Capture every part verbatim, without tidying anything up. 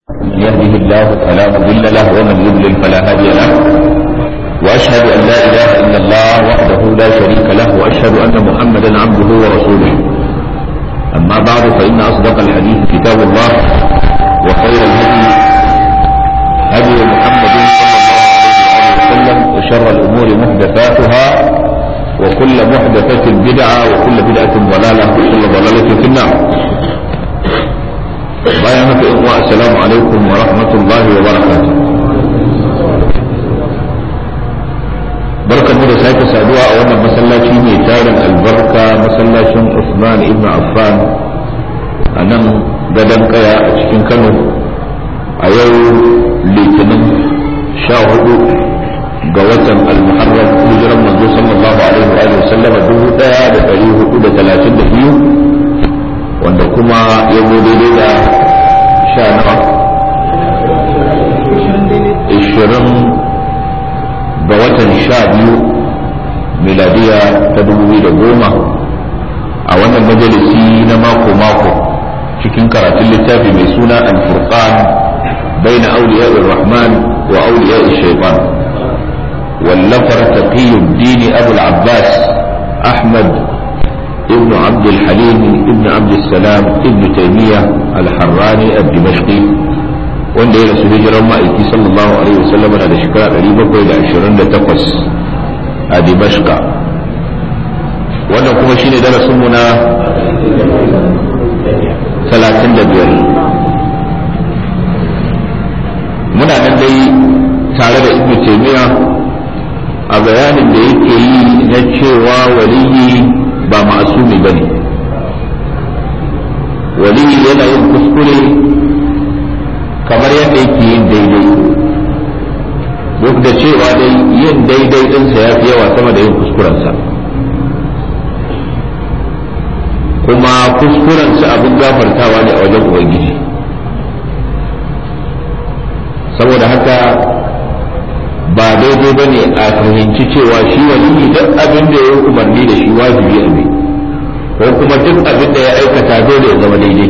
يهده الله فلا مضل له ومن يضلل فلا هادي له وأشهد أن لا إله إلا الله وحده لا شريك له وأشهد أن محمدا عبده ورسوله. أما بعد فإن أصدق الحديث كتاب الله وخير الهدي هدي محمد صلى الله عليه وسلم وشر الأمور محدثاتها وكل محدثة بدعة وكل بدعة ضلالة وكل ضلالة في النار. bayan haka in wa assalamu alaikum wa rahmatullahi wa barakatuh. barkamu da sake saduwa a wannan masallaci mai tarin albarka, masallacin Usman ibn Affan a nan gadon kaya a cikin Kano a yau litinin sha hudu ga watan al-Muharram hijiran manzo sallallahu alaihi wa sallam dubu daya da dari hudu da talatin da biyu wanda kuma ya zo daidai da sha nawa ishirin ga watan sha biyu miladiya ta dubu biyu da goma a wannan majalisi na mako-mako cikin karatun littafi mai suna al-furqan baina awliya ar-rahman wa awliya ash-shaytan wallafar taqiyuddin abu al-abbas ahmad ابن عبد الحليم ابن عبد السلام ابن تيمية الحراني الدمشقي wanda ya rasu hijiran ma'aiki sallallahu alaihi wasallam na da shekara ɗari bakwai da ashirin da takwas a Dimashqa. Wannan kuma shine darasin mu na talatin da biyar. Muna nan dai tare da Ibn Taymiyyah a bayanin da yake yi na cewa waliyi ba ma'asumi bane. Waliyi yana yin kuskure kamar yadda yake yin daidai, duk da cewa dai yin daidai ɗinsa ya fi yawa sama da yin kuskurensa, kuma kuskurensa abin gafartawa ne a wajen ubangiji. Saboda haka ba daidai ba ne a fahimci cewa shi waliyi duk abin da ya yi umarni da shi wajibi a mai, ko kuma duk abin da ya aikata dole ya zama daidai.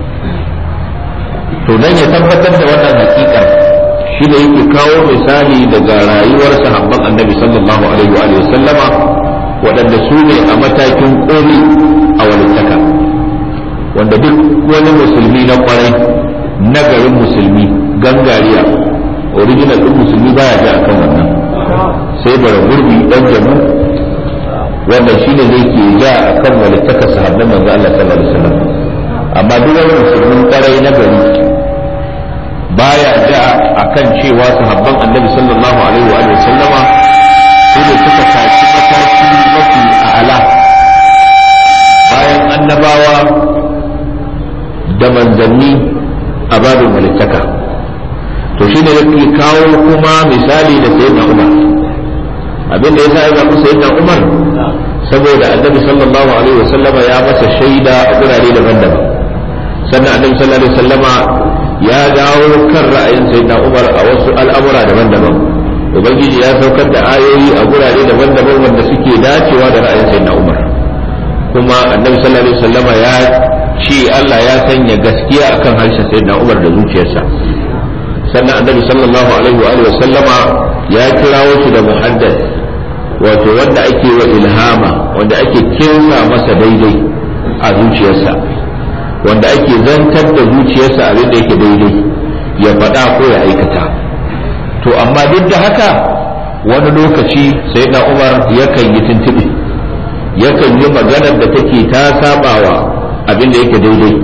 To dan ya tabbatar da wannan hakika shi da yake kawo misali daga rayuwar sahabban annabi sallallahu alaihi wa sallama waɗanda su ne a matakin koli a walittaka, wanda duk wani musulmi na kwarai nagarin musulmi gangariya original ɗin musulmi baya ji akan wannan, sai bara gurbi dan jamu wanda shi ne zai ke ja akan walittaka sahabban manzo Allah sallallahu alaihi wasallam. Amma duk wani musulmin kwarai na gari baya ja akan cewa sahabban annabi sallallahu alaihi wa sallama su ne suka tashi mataki mafi a'ala bayan annabawa da manzanni a babin walittaka. To shi ne yake kawo kuma misali da sayyidina Umar. Abinda ya sa ya zaɓi sayyidina Umar saboda annabi sallallahu alaihi wa sallama ya masa shaida a gurare daban-daban, sannan annabi sallallahu alaihi wa sallama ya dawo kan ra'ayin sayyidina Umar a wasu al'amura daban-daban. Ubangiji ya saukar da ayoyi a gurare daban-daban wanda suke dacewa da ra'ayin sayyidina Umar, kuma annabi sallallahu alaihi wa sallama ya ce Allah ya sanya gaskiya akan harshen sayyidina Umar da zuciyarsa. Sannan annabi sallallahu alaihi wa alihi sallama ya kirawo shi da muhaddath, wato wanda ake wa ilhama, wanda ake kinsa masa daidai a zuciyarsa, wanda ake zantar da zuciyarsa abin da yake daidai ya faɗa ko ya aikata. To amma duk da haka wani lokaci sayyidina Umar yakan yi tuntuɓe, yakan yi maganar da take ta sabawa abin da yake daidai.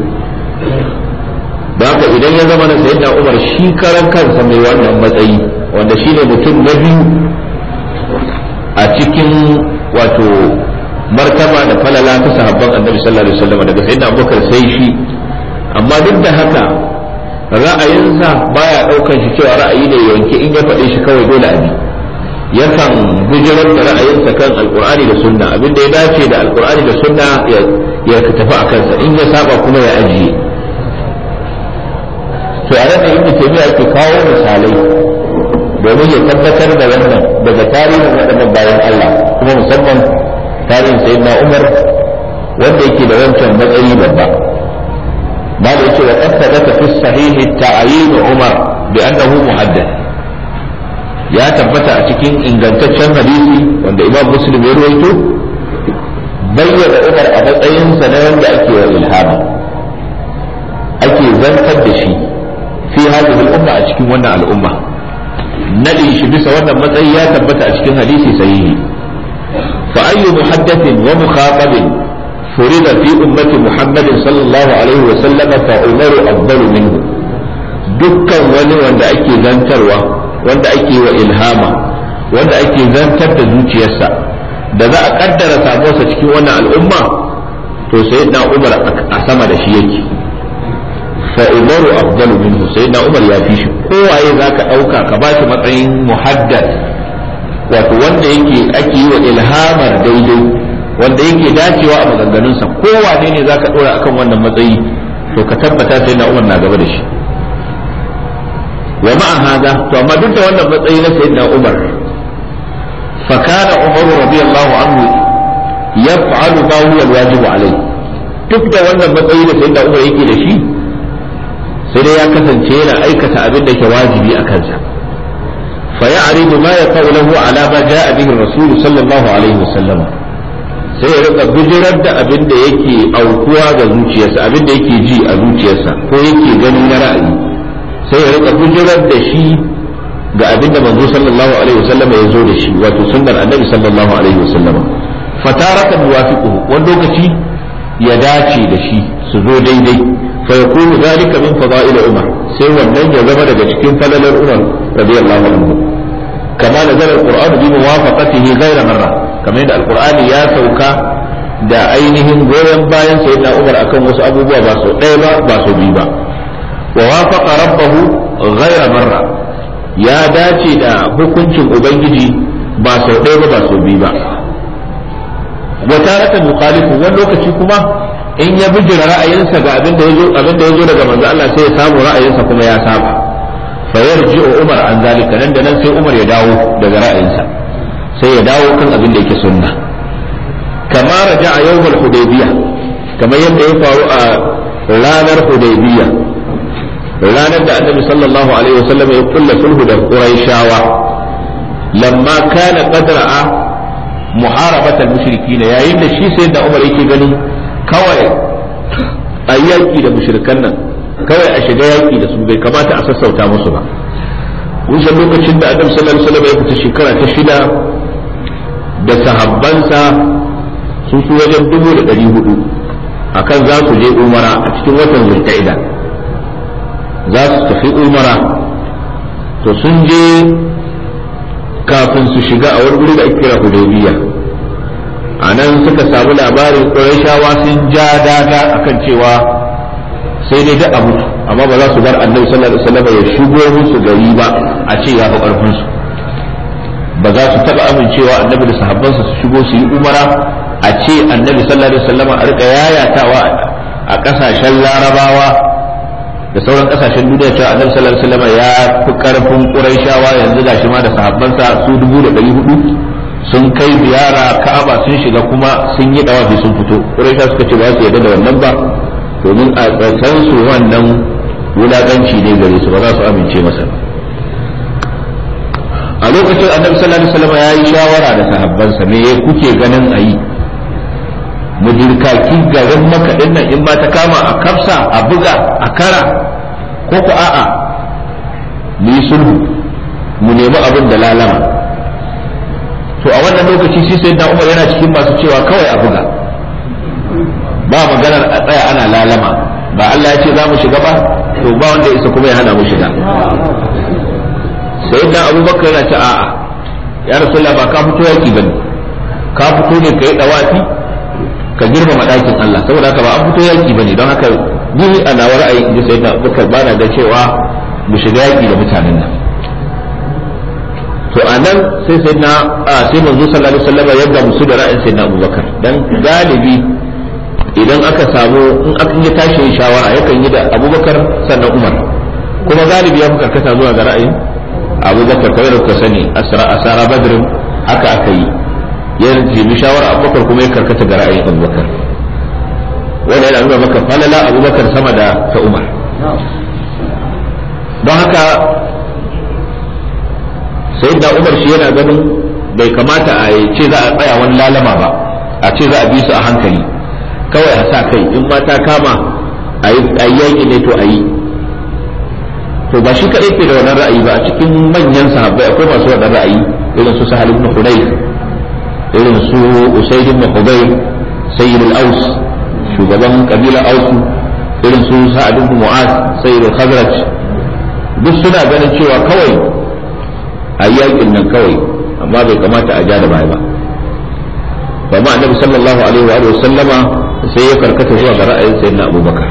Haka idan ya zama na sayyidina Umar shi karan kansa mai wannan matsayi, wanda shi ne mutum na biyu a cikin wato martaba da falala ta sahabban annabi sallallahu alaihi wasallam daga sayyidina Abubakar sai shi, amma duk da haka ra'ayinsa baya daukan shi cewa ra'ayi ne yanke in ya faɗe shi kawai dole abi. Yakan bijirar da ra'ayinsa kan alqur'ani da sunna, abin da ya dace da alqur'ani da sunna ya tafi a kansa, in ya saba kuma ya ajiye. To a nan Ibn Taymiyyah yake kawo misalai domin ya tabbatar da wannan daga tarihin waɗannan bayan Allah, kuma musamman tarihin sayyidina Umar wanda yake da wancan matsayi babba. ba da yake wa qad fi sahihi ta'yin Umar bi annahu muhaddath ya tabbata a cikin ingantaccen hadisi wanda Imam Muslim ya rawaito bayyana Umar a matsayinsa na wanda ake wa ilhama ake zantar da shi fi hadhihi al-umma a cikin wannan al'umma nadin shi bisa wannan matsayi ya tabbata a cikin hadisi sahihi fa ayyu muhaddathin wa mukhatabin furida fi ummati Muhammadin sallallahu alaihi wa sallam fa umaru afdalu minhu dukkan wani wanda ake zantarwa wanda ake wa ilhama wanda ake zantar da zuciyarsa da za a kaddara samuwarsa cikin wannan al'umma to sayyidina Umar a sama da shi yake fa umaru afdalu minhu sayyidina Umar ya fi shi kowaye zaka dauka ka bashi matsayin muhaddath wato wanda yake ake yi wa ilhamar daidai wanda yake dacewa a maganganunsa kowane ne zaka dora akan wannan matsayi to ka tabbata sayyidina Umar na gaba da shi wa ma'a hada to amma duk da wannan matsayi na sayyidina Umar fa kana Umar radiyallahu anhu yaf'alu ma huwa alwajibu alayhi duk da wannan matsayi da sayyidina Umar yake da shi sai dai ya kasance yana aikata abin da yake wajibi a kansa fa ya'ridu ma yaqulu ala ma ja'a bihi rasul sallallahu alaihi wasallam sai ya rika bijirar da abin da yake aukuwa ga zuciyarsa abin da yake ji a zuciyarsa ko yake ganin na ra'ayi sai ya rika bijirar da shi ga abin da manzo sallallahu alaihi wasallam ya zo da shi wato sunnar annabi sallallahu alaihi wasallam fataratan yuwafiquhu wani lokaci ya dace da shi su zo daidai fa yakunu zalika min fada'il umar sai wannan ya zama daga cikin falalar umar radiyallahu anhu kama nazara alquran bi muwafaqatihi ghayra marra kamar yadda alqur'ani ya sauka da ainihin goyon bayan sayyidina umar akan wasu abubuwa ba sau ɗaya ba ba sau biyu ba wa wafaqa rabbahu ghayra marra ya dace da hukuncin ubangiji ba sau ɗaya ba ba sau biyu ba wa taratan yukhalifu wani lokaci kuma in ya bijira ra'ayinsa ga abin da yazo abin da yazo daga manzo Allah sai ya samu ra'ayinsa kuma ya saba fa yarji'u Umar an zalika nan da nan sai Umar ya dawo daga ra'ayinsa sai ya dawo kan abin da yake sunna kama raja'a yawm al-hudaybiyah kamar yadda ya faru a ranar hudaybiyah ranar da annabi sallallahu alaihi wasallam ya kulla sulhu da quraishawa lamma kana qadra'a muharabatal mushrikin yayin da shi sai da Umar yake ganin kawai a yaki da mushrikan nan kawai a shiga yaki da su bai kamata a sassauta musu ba kusan lokacin da Adam sallallahu alaihi wasallam ya fita shekara ta shida da sahabbansa su su wajen dubu da ɗari hudu akan za su je umara a cikin watan zulqa'ida za su tafi umara to sun je kafin su shiga a wani guri da ake kira Hudaybiya a nan suka samu labarin Qurayshawa sun ja daga akan cewa sai dai da abu amma ba za su bar Annabi sallallahu alaihi wasallam ya shigo musu gari ba a ce ya fi karfin su ba za su taba amincewa Annabi da sahabbansa su shigo su yi umara a ce Annabi sallallahu alaihi wasallam a rika yayatawa a kasashen Larabawa da sauran kasashen duniya cewa Annabi sallallahu alaihi wasallam ya fi karfin Qurayshawa yanzu gashi ma da sahabbansa su dubu da ɗari hudu sun kai ziyara Ka'aba sun shiga kuma sun yi dawafi sun fito Qurayshawa suka ce ba su yarda da wannan ba domin a tsatsan su wannan wulaganci ne gare su ba za su amince masa a lokacin Annabi sallallahu alaihi wasallam ya yi shawara da sahabbansa me kuke ganin ayi mu dirkaki garin makaɗin nan in ba ta kama a kafsa a buga a kara ko ku a'a mu yi sulhu mu nemi abin da lalama to a wannan lokaci shi sai Umar yana cikin masu cewa kawai a buga ba maganar a tsaya ana lalama ba Allah ya ce za mu shiga ba to ba wanda isa kuma ya hana mu shiga sai da Abubakar yana ce a'a ya Rasulullah ba ka fito yaki bane ka fito ne kai dawafi ka girmama ɗakin Allah saboda haka ba an fito yaki bane don haka ni a nawa ra'ayi da sai da Abubakar bana da cewa mu shiga yaki da mutanen nan to anan sai sai na sai manzo sallallahu alaihi wasallam ya ga musu da ra'ayin sai na Abubakar dan galibi idan aka samu in aka yi tashi shawara yakan yi da Abubakar sannan Umar kuma galibi ya fi karkata zuwa ga ra'ayin Abubakar kawai da kuka sani asra asara badr haka aka yi ya nemi shawara Abubakar kuma ya karkata ga ra'ayin Abubakar wanda yana nuna maka falala Abubakar sama da ta Umar. don haka sayyidina Umar shi yana ganin bai kamata a ce za a tsaya wani lalama ba, a ce za a bi su a hankali kawai a sa kai, in ma ta kama a yi yaƙi ne to a yi. To ba shi kaɗai ke da wannan ra'ayi ba, a cikin manyan sahabbai akwai masu wannan ra'ayi, irin su Sahal ibn Hunayf, irin su Usayd ibn Hudayr sayyid al-Aws, shugaban kabila Aus, irin su Sa'ad ibn Mu'adh sayyid al-Khazraj, duk suna ganin cewa kawai a yaƙin nan kawai, amma bai kamata a ja da baya ba. Ba ma annabi sallallahu alaihi wa sallama sai ya karkata zuwa ga ra'ayin sayyidina Abubakar.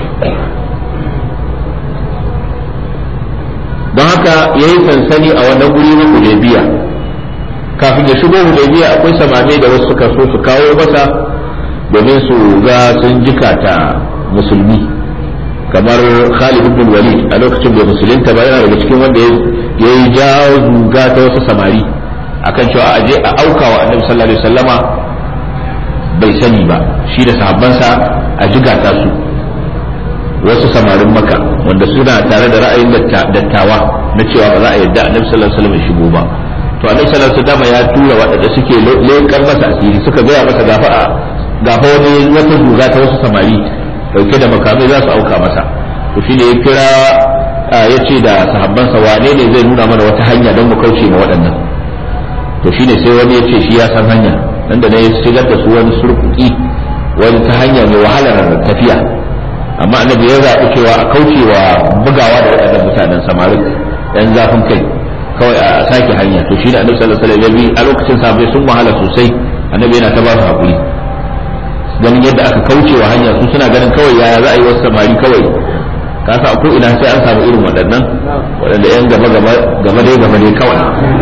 Don haka yayi sansani a wannan guri na Hudaybiya. Kafin ya shigo Hudaybiya akwai samame da wasu suka so su kawo masa domin su ga sun jikata musulmi, kamar Khalid ibn Walid a lokacin da musulunta ba, yana daga cikin wanda ya yi jawo zuga ta wasu samari akan cewa aje a auka wa annabi sallallahu alaihi wasallama bai sani ba, shi da sahabbansa a jigata su. Wasu samarin Makka wanda suna tare da ra'ayin dattawa na cewa ba za a yarda annabi sallallahu alaihi wasallam ya shigo ba, to annabi sallallahu alaihi wasallam ya tura waɗanda suke leƙar masa asiri, suka gaya masa gafa gafa wani wata zuga ta wasu samari dauke da makamai za su auka masa. To shine ya kira ya ce da sahabbansa wane ne zai nuna mana wata hanya don mu kauce ma waɗannan. To shine sai wani ya ce shi ya san hanya, nan da ne ya shigar da su wani surkuki wani ta hanya mai wahalar tafiya, amma annabi ya zaɓi cewa a kaucewa bugawa da waɗannan mutanen samarin ɗan zafin kai, kawai a sake hanya. To shi da annabi sallallahu alaihi wasallam ya bi a lokacin sahabbai sun wahala sosai, annabi yana ta ba su hakuri ganin yadda aka kaucewa hanya, su suna ganin kawai yaya za a yi wasu samari kawai, ka sa ko ina sai an samu irin waɗannan waɗanda yan gaba gaba gaba dai gaba dai kawai.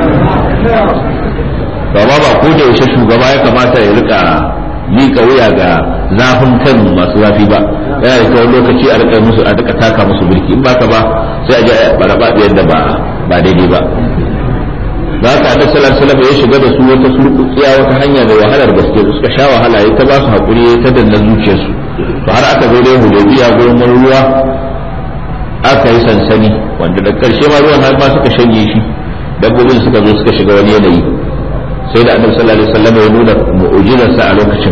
ba ba ko da yaushe shugaba ya kamata ya rika miƙa wuya ga zafin kan masu zafi ba, yana da kawai lokaci a rika musu a rika taka musu birki, in baka ba sai a ji a baraba yadda ba ba daidai ba. da haka annabi sallallahu alaihi wasallam ya shiga da su wata surkukiya, wata hanya da wahalar gaske, suka sha wahala, ya ta ba su hakuri, ya ta danna zuciyarsu. To har aka zo dai Hudaybiya gurin ruwa aka yi sansani, wanda da karshe ma ruwan har ma suka shanye shi, dabbobin suka zo suka shiga wani yanayi. Sai da annabi sallallahu alaihi wasallam ya nuna mu'jizarsa a lokacin,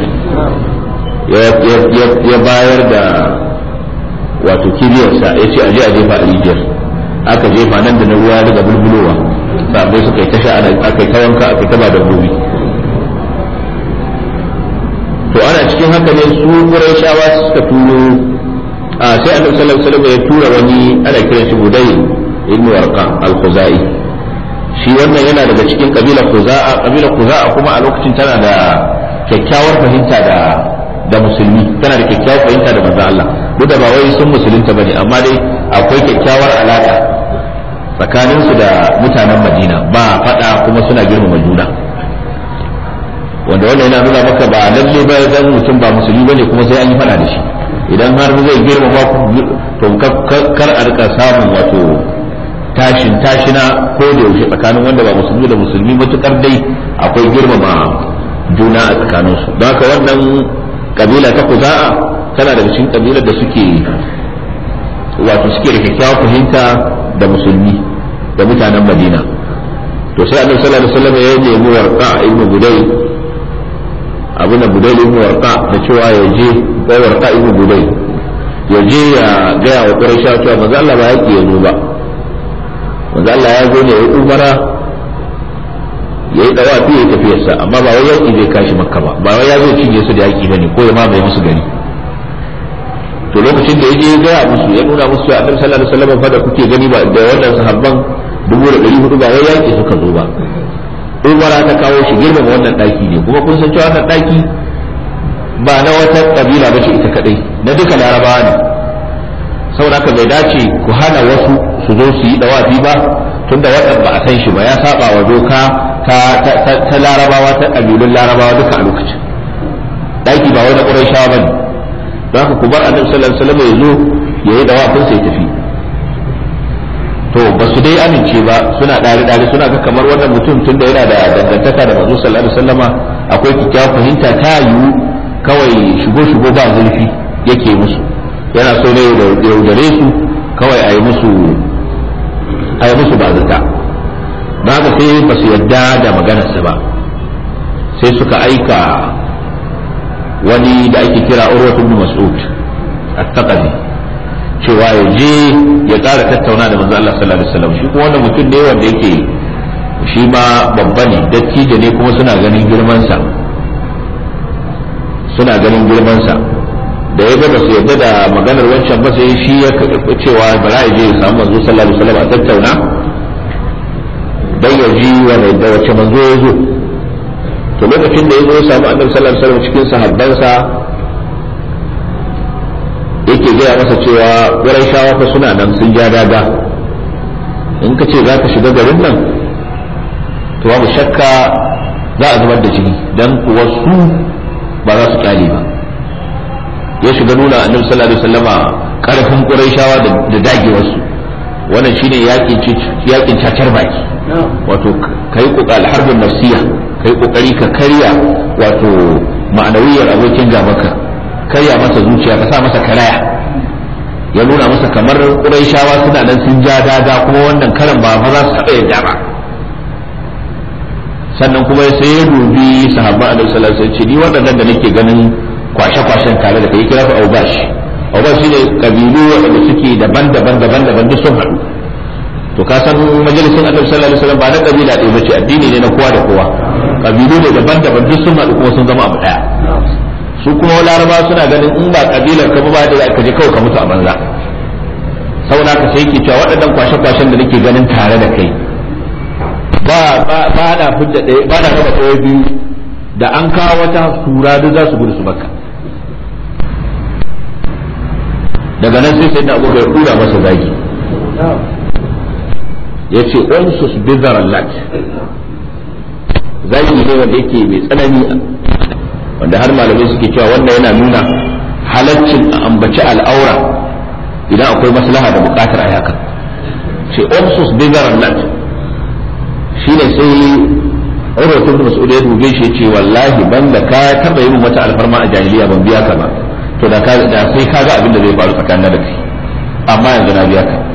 ya bayar da wato kibiyarsa, ya ce aje a jefa a rijiyar, aka jefa nan da na ruwa daga bulbulowa, sabai suka yi tasha aka yi ta wanka aka yi ta ba dabbobi. To ana cikin haka ne su Qurayshawa suka turo, a sai annabi sallallahu alaihi wasallam ya tura wani ana kiran shi Budayl ibn Warqa al-Khuzai. Shi wannan yana daga cikin kabilar Khuza'a, kabilar Khuza'a kuma a lokacin tana da kyakkyawar fahimta da da musulmi, tana da kyakkyawar fahimta da manzo Allah, duk da ba wai sun musulunta bane, amma dai akwai kyakkyawar alaka tsakaninsu da mutanen Madina, ba fada kuma suna girmama juna, wanda wannan yana nuna maka ba lalle ba dan mutum ba musulmi bane kuma sai an yi fada da shi. Idan har zai girmama to kar a rika samun wato tashin tashina ko da yaushe tsakanin wanda ba musulmi da musulmi, matukar dai akwai girmama juna a tsakaninsu. Don haka wannan kabila ta Khuza'a tana daga cikin kabilar da suke wato suke da kyakkyawar fahimta da musulmi da mutanen Madina. To sai Annabi sallallahu alaihi wasallam ya nemi Warqa ibn Budayl, abin da Budayl ibn Warqa da cewa ya je ga Warqa ibn Budayl ya je ya ga wa Quraysh cewa manzo Allah ba yake yazo ba, manzo Allah ya zo ne ya umara yayi dawafi ya tafiyarsa, amma ba wai yaki zai kashi Makka ba, ba wai ya zo cinye su da yaki bane ko ya mamaye musu gari. To lokacin da yaje ya gaya musu, ya nuna musu cewa Annabi sallallahu alaihi wasallam fa da kuke gani ba da wannan sahabban dubu da ɗari hudu ba wai yaki suka zo ba, umara ta kawo shi girmama wannan daki ne, kuma kun san cewa wannan daki ba na wata kabila ba ce ita kadai, na duka Larabawa ne. Saboda haka bai dace ku hana wasu su zo su yi dawafi ba, tunda wannan ba a san shi ba, ya saba wa doka ta ta Larabawa, ta kabilun Larabawa duka a lokacin. Daki ba wai na Qurayshawa bane, don haka ku bar Annabi sallallahu alaihi wasallam ya zo yayi dawafin sai tafi. To ba su dai amince ba, suna dare dare, suna ga kamar wannan mutum tunda yana da dangantaka da Manzo sallallahu alaihi wasallama, akwai kyakkyawar fahimta, ta yiwu kawai shigo shigo ba zurfi yake musu, yana so ne ya yaudare su kawai a yi musu a yi musu bazata. ba haka sai ba su yadda da maganarsa ba, sai suka aika wani da ake kira Urwatu ibn Mas'ud at-Taqafi cewa ya je ya ƙara tattauna da manzo Allah sallallahu alaihi wasallam. shi kuma wannan mutum ne wanda yake shi ma babba ne, dattijo ne, kuma suna ganin girman sa suna ganin girman sa da ya ga ba su yadda da maganar wancan ba, sai shi ya cewa bara ya je ya samu manzo sallallahu alaihi wasallam a tattauna dan ya ji wa da wace manzo ya zo. to lokacin da ya zo ya samu annabi sallallahu alaihi wasallam cikin sahabbansa, yake gaya masa cewa Qurayshawa fa suna nan sun ja daga, in ka ce za ka shiga garin nan to babu shakka za a zubar da jini, dan kuwa su ba za su kyale ba. ya shiga nuna annabi sallallahu alaihi wasallama karfin Qurayshawa da dagewarsu. wannan shine yakin yakin cacar baki, wato kai kokari harbin nafsiya, kai kokari ka karya wato ma'anawiyar abokin gabanka, karya masa zuciya, ka sa masa karaya, ya nuna masa kamar Qurayshawa suna nan sun ja daga, kuma wannan karan ba fa za su taɓa yadda ba. sannan kuma sai ya dubi sahabban annabi sallallahu alaihi wasallam, ni waɗannan da nake ganin kwashe-kwashen tare da kai, kira su Aubash. Aubash shine kabilu waɗanda suke daban-daban daban-daban duk sun haɗu. to ka san majalisin annabi sallallahu alaihi wasallam ba na kabila ɗaya bace, addini ne na kowa da kowa, kabilu ne daban-daban duk sun haɗu kuma sun zama abu ɗaya. su kuma laraba suna ganin in ba kabilar ka ba da ka je kawai ka mutu a banza. saboda ka sai ke cewa waɗannan kwashe-kwashen da nake ganin tare da kai ba ba ba na fidda ɗaya, ba na raba ɗaya biyu, da an kawo wata sura duk za su gudu su baka. daga nan sai sai da abu ya kura masa zagi, ya ce unsus bizaran lat, zagi ne wanda yake mai tsanani, wanda har malamai suke cewa wannan yana nuna halaccin a ambaci al'aura idan akwai maslaha da bukatar a haka. ce unsus bizaran lat shine sai Urwatu ibn Mas'ud ya dube shi ce wallahi banda ka taba yin wata alfarma a jahiliya ban biya ka ba, to da ka da sai ka ga abin da zai faru tsakanin da kai, amma yanzu na biya ka.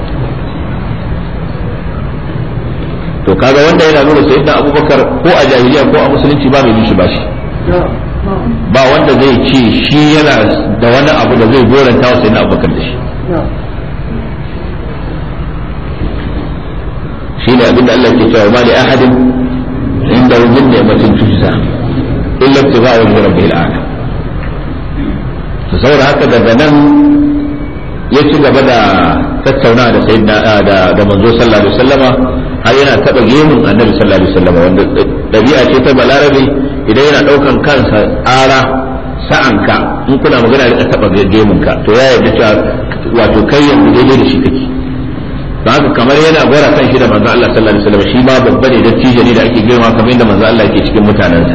to kaga wanda yana nuna sayyidina Abubakar ko a jahiliya ko a musulunci ba mai mishi bashi, ba wanda zai ce shi yana da wani abu da zai goranta wa sayyidina Abubakar da shi. shine abin da Allah ke cewa ma li ahadin inda min ni'matin tujza illa ibtigha'a wajhi rabbil a'la. to saboda haka daga nan ya ci gaba da tattauna da sayyidina da da manzo sallallahu alaihi wasallama, har yana taba gemun annabi sallallahu alaihi wasallama, wanda dabi'a ce ta balarabe idan yana daukan kansa ara sa'anka in kuna magana da taba gemunka to ya yarda cewa wato kai yanzu daidai da shi kake. don haka kamar yana gwara kan shi da manzo Allah sallallahu alaihi wasallam, shi ma babba ne da tijani da ake girma kamar yadda manzo Allah yake cikin mutanensa.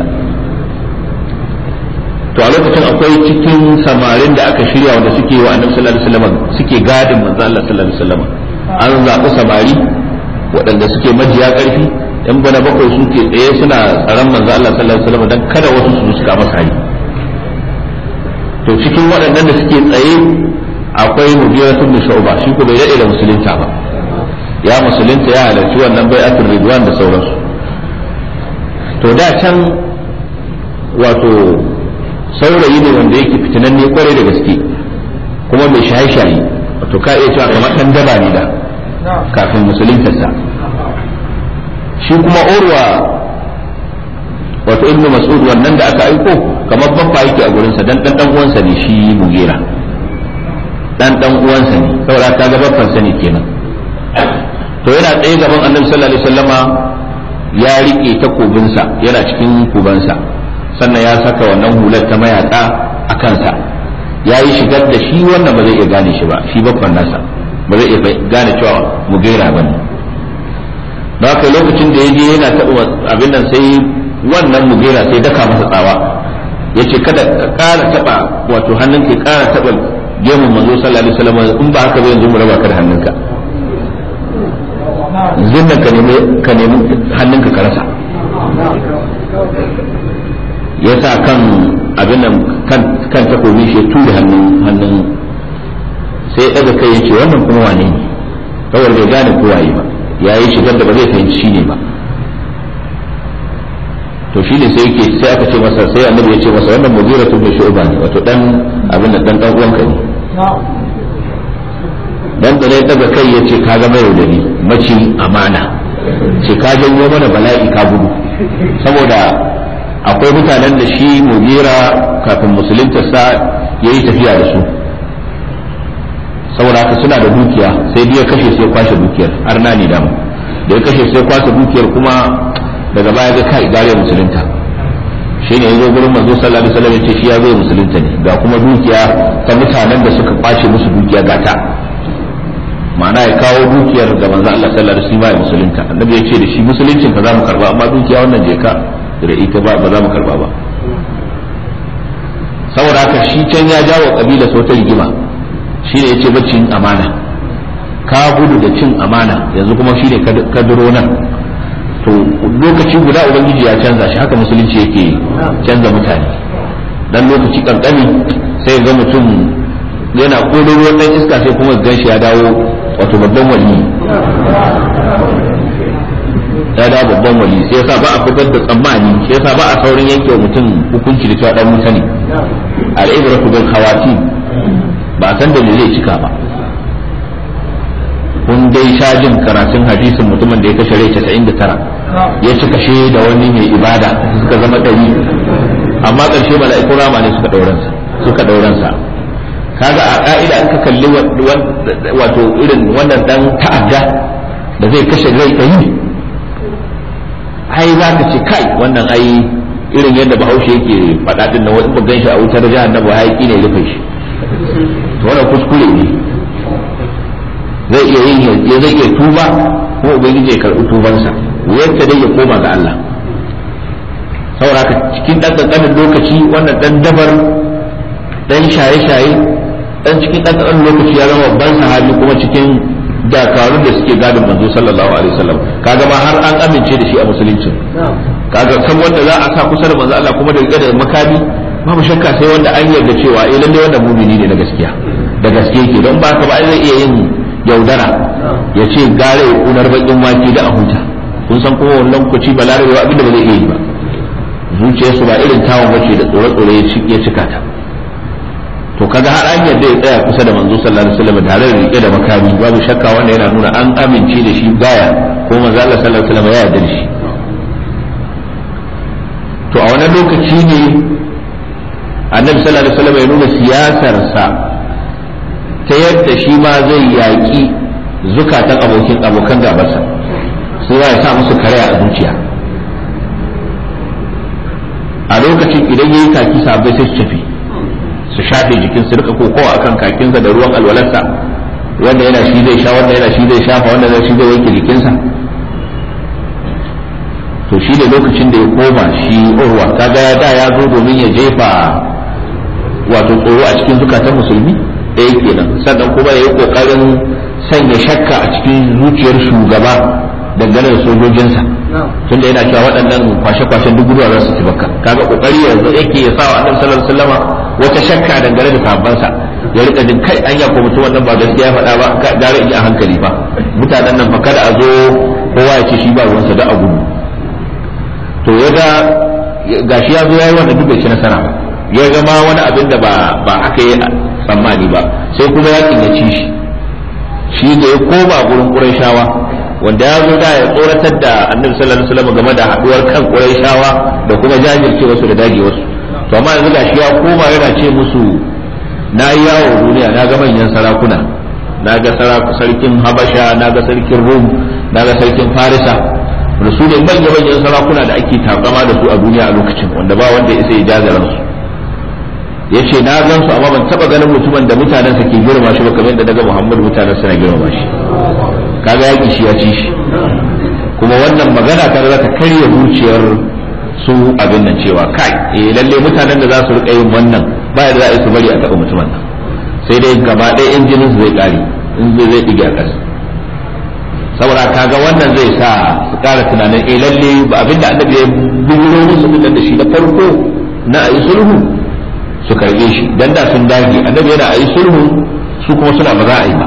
to a lokacin akwai cikin samarin da aka shirya wanda suke wa annabi sallallahu alaihi wasallam suke gadin manzo Allah sallallahu alaihi wasallam, an zaɓi samari waɗanda suke majiya ƙarfi, yan bana bakwai suke tsaye suna tsaron manzo Allah sallallahu alaihi wasallam dan kada wasu su suka masa hari. to cikin waɗannan da suke tsaye akwai Mughira ibn Shu'ba, shi ko bai daɗe da musulunta ba, ya musulunta ya halarci wannan bai'atul ridwan da sauransu. to da can wato saurayi ne wanda yake fitinanne kwarai da gaske, kuma mai shaye-shaye, wato ka iya cewa kamar ɗan daba ne da kafin musuluntarsa. shi kuma Urwa wato ibnu Mas'ud wannan da aka aiko kamar babba yake a gurinsa, dan dan dan uwansa ne shi Mughira, dan dan uwansa ne, saboda ka ga babban sani kenan. to yana tsaye gaban Annabi sallallahu alaihi wasallama, ya rike takobinsa yana cikin kubansa, sannan ya saka wannan hular ta mayaka a kansa, ya yi shigar da shi wannan ba zai iya gane shi ba, shi babban nasa ba zai iya gane cewa Mughira ba ne. da haka lokacin da ya je yana taɓa abin nan sai wannan Mughira sai daka masa tsawa, ya ce kada ka ƙara taɓa wato hannunka ya ƙara taɓa gemun manzo sallallahu alaihi wasallam, in ba haka ba yanzu mu raba ka da hannunka, zinnan ka nemi ka nemi hannunka ka rasa. ya sa kan abin nan kan kan takobin shi ya tura hannun hannun sai daga kai yace wannan kuma wane ne kawai bai gane ko waye ba yayi shigar da ba zai fahimci shi ne ba to shi ne sai yake sai aka ce masa sai annabi ya ce masa wannan Mughira ibn Shu'ba ne wato dan abin da dan dan uwanka ne dan da daga kai yace kaga mai yaudari maci amana ce ka janyo mana bala'i ka gudu saboda akwai mutanen da shi Mughira kafin musulunta sa yayi tafiya da su saboda haka suna da dukiya sai dai ya kashe sai kwashe dukiyar har na ni damu da ya kashe sai kwashe dukiyar kuma daga baya ga kai gare musulunta shi ne yazo gurin manzo sallallahu alaihi wasallam yace shi ya zo musulunta ne ga kuma dukiya ta mutanen da suka kwace musu dukiya gata ma'ana ya kawo dukiyar ga manzo Allah sallallahu alaihi wasallam ya musulunta annabi ya ce da shi musuluncin ka za mu karba amma dukiya wannan je ka da ita ba ba za mu karba ba saboda haka shi can ya jawo kabila sau ta rigima shi ne yace baccin amana ka gudu da cin amana yanzu kuma shi ne ka duro nan to lokaci guda ubangiji ya canza shi haka musulunci yake canza mutane dan lokaci kankani sai ga mutum yana kodon ruwan dan iska sai kuma gan shi ya dawo wato babban wali ya dawo babban wali sai yasa ba a fitar da tsammani sai yasa ba a saurin yanke wa mutum hukunci da cewa dan mutane al-ibratu bil khawatim ba san da me zai cika ba kun dai sha jin karatun hadisin mutumin da ya kashe rai casa'in da tara ya ci kashe da wani mai ibada suka zama ɗari amma ƙarshe mala'iku rama ne suka ɗauransa suka ɗauransa kaga a ƙa'ida in ka kalli wato irin wannan dan ta'adda da zai kashe rai ɗari ai za ka ce kai wannan ai irin yadda bahaushe yake faɗa din nan wani bugan shi a wutar jahannama hayaki ne rufe shi to wannan kuskure ne zai iya yin ya zai iya tuba kuma ubangiji ya karɓi tubansa wuyarta dai ya koma ga Allah saboda haka cikin ɗan ƙanƙanin lokaci wannan ɗan dabar ɗan shaye-shaye ɗan cikin ɗan ƙanƙanin lokaci ya zama babban sahabi kuma cikin dakarun da suke gadin manzo sallallahu alaihi wasallam kaga ma har an amince da shi a musulunci kaga san wanda za a sa kusa da manzo Allah kuma da riga da makami babu shakka sai wanda an yarda cewa eh lalle wannan mumini ne na gaskiya da gaske yake don ba ka ba zai iya yin yaudara ya ce gare ya kunar bakin wake da a huta kun san kuma wannan lokaci balarabe abin da ba zai iya yi ba zuciyarsu ba irin tawon bace da tsore-tsore ya cika ta to kaga har an yadda ya tsaya kusa da manzo sallallahu alaihi wasallam tare da rike da makami babu shakka wanda yana nuna an amince da shi baya ko manzo Allah sallallahu alaihi wasallam ya yarda da shi to a wannan lokaci ne annabi sallallahu alaihi wasallam ya nuna siyasar sa ta yadda shi ma zai yaki zukatan abokin abokan gabarsa sai ya sa musu karaya a zuciya a lokacin idan yayi kaki sabai sai su tafi su shafe jikin su rika kokowa akan kakinsa da ruwan alwalarsa wanda yana shi zai sha wanda yana shi zai shafa wanda zai shi zai wanke jikinsa to shi da lokacin da ya koma shi urwa kaga ya da ya zo domin ya jefa wato tsoro a cikin zukatan musulmi da yake nan sannan kuma ya yi kokarin sanya shakka a cikin zuciyar shugaba dangane da sojojinsa tunda yana cewa waɗannan kwashe-kwashen duk guduwa za su ci bakka kaga kokari yanzu yake ya sa wa annabi sallallahu alaihi wasallama wata shakka dangane da sahabbansa ya rika jin kai anya ko mutum wannan ba gaskiya faɗa ba gare in yi a hankali ba mutanen nan fa kada a zo kowa ya ce shi ba ruwansa da a gudu to ya ga gashi ya zo yayi wanda duk bai ci nasara ba ya ga ma wani abin da ba ba aka yi tsammani ba sai kuma yakin ya ci shi shi da ya koma gurin Qurayshawa wanda ya zo da ya tsoratar da annabi sallallahu alaihi wasallam game da haduwar kan Qurayshawa da kuma jajircewa su da dagewarsu to amma yanzu gashi ya koma yana ce musu na yi yawo duniya na ga manyan sarakuna na ga sarkin Habasha na ga sarkin Rum na ga sarkin Farisa da su ne manyan manyan sarakuna da ake takama da su a duniya a lokacin wanda ba wanda ya isa ya jazaran su yace na gan su amma ban taba ganin mutumin da mutanen sa ke girma shi ba kamar yadda daga Muhammad mutanen sa na girma shi kaga yaki shi ya ci shi kuma wannan magana ta za ta karya zuciyar su abin nan cewa kai eh lalle mutanen da za su rika yin wannan ba da za a yi su bari a taɓa mutumin nan sai dai gaba ɗaya injinin su zai ƙare in zai zai ɗige a ƙasa saboda kaga wannan zai sa su ƙara tunanin eh lalle ba abin da annabi ya bujuro musu fitar da shi na farko na ayi sulhu su karbe shi dan da sun dage annabi yana ayi sulhu su kuma suna ba za a yi ba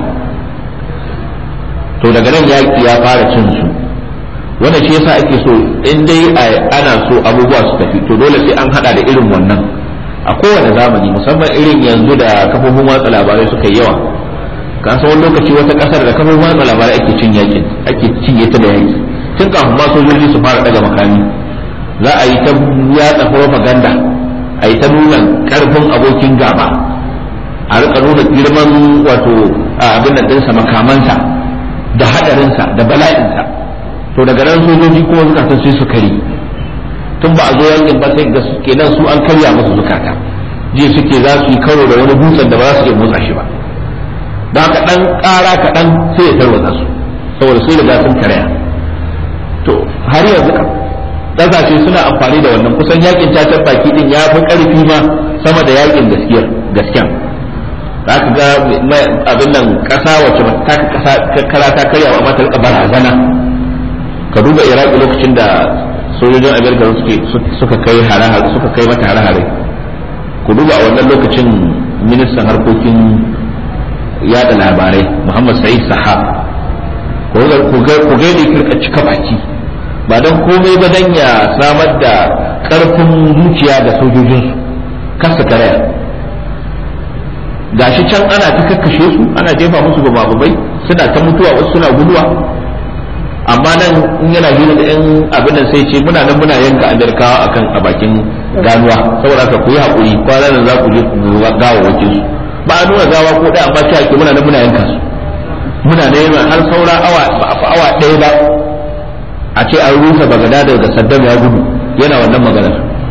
to daga nan yaki ya fara cin su wannan shi yasa ake so in dai ana so abubuwa su tafi to dole sai an hada da irin wannan a kowane zamani musamman irin yanzu da kafofin watsa labarai suka yi yawa ka san wani lokaci wata kasar da kafofin watsa labarai ake cin yakin ake cinye ta da yaki tun kafin ma sojoji su fara daga makami za a yi ta yatsa propaganda a yi ta nuna karfin abokin gaba a rika nuna girman wato abin nan ɗinsa makamansa da hadarinsa da bala'insa to daga nan sojoji kuma zukatan sai su kare tun ba a zo yankin ba sai ga kenan su an karya musu zukata ji suke za su yi karo da wani dutsen da ba za su iya motsa shi ba da haka dan ƙara kaɗan sai ya tarwatsa su saboda sai riga sun karya to har yanzu ƙasashe suna amfani da wannan kusan yakin cacar baki din ya fi ƙarfi ma sama da yakin gaskiyar gasken za ka ga abin nan ƙasa wacce ta kara ta karya amma ta rika barazana ka duba iraki lokacin da sojojin amerika suka kai hare-hare suka kai mata hare-hare ku duba a wannan lokacin ministan harkokin yada labarai muhammad sa'id sahab ku ga da kirka cika baki ba don komai ba dan ya samar da karfin zuciya da sojojinsu kasa karaya gashi can ana ta kakkashe su ana jefa musu bababai suna ta mutuwa wasu suna guduwa amma nan in yana hira da yan abin nan sai ce muna nan muna yanka amerikawa akan a bakin ganuwa saboda haka ku yi haƙuri kwanan nan za ku je ku gawa wakin su ba a nuna gawa ko ɗaya amma ta muna nan muna yanka su muna da yana har saura awa ba a fa awa ɗaya ba a ce an rusa bagada daga saddam ya gudu yana wannan maganar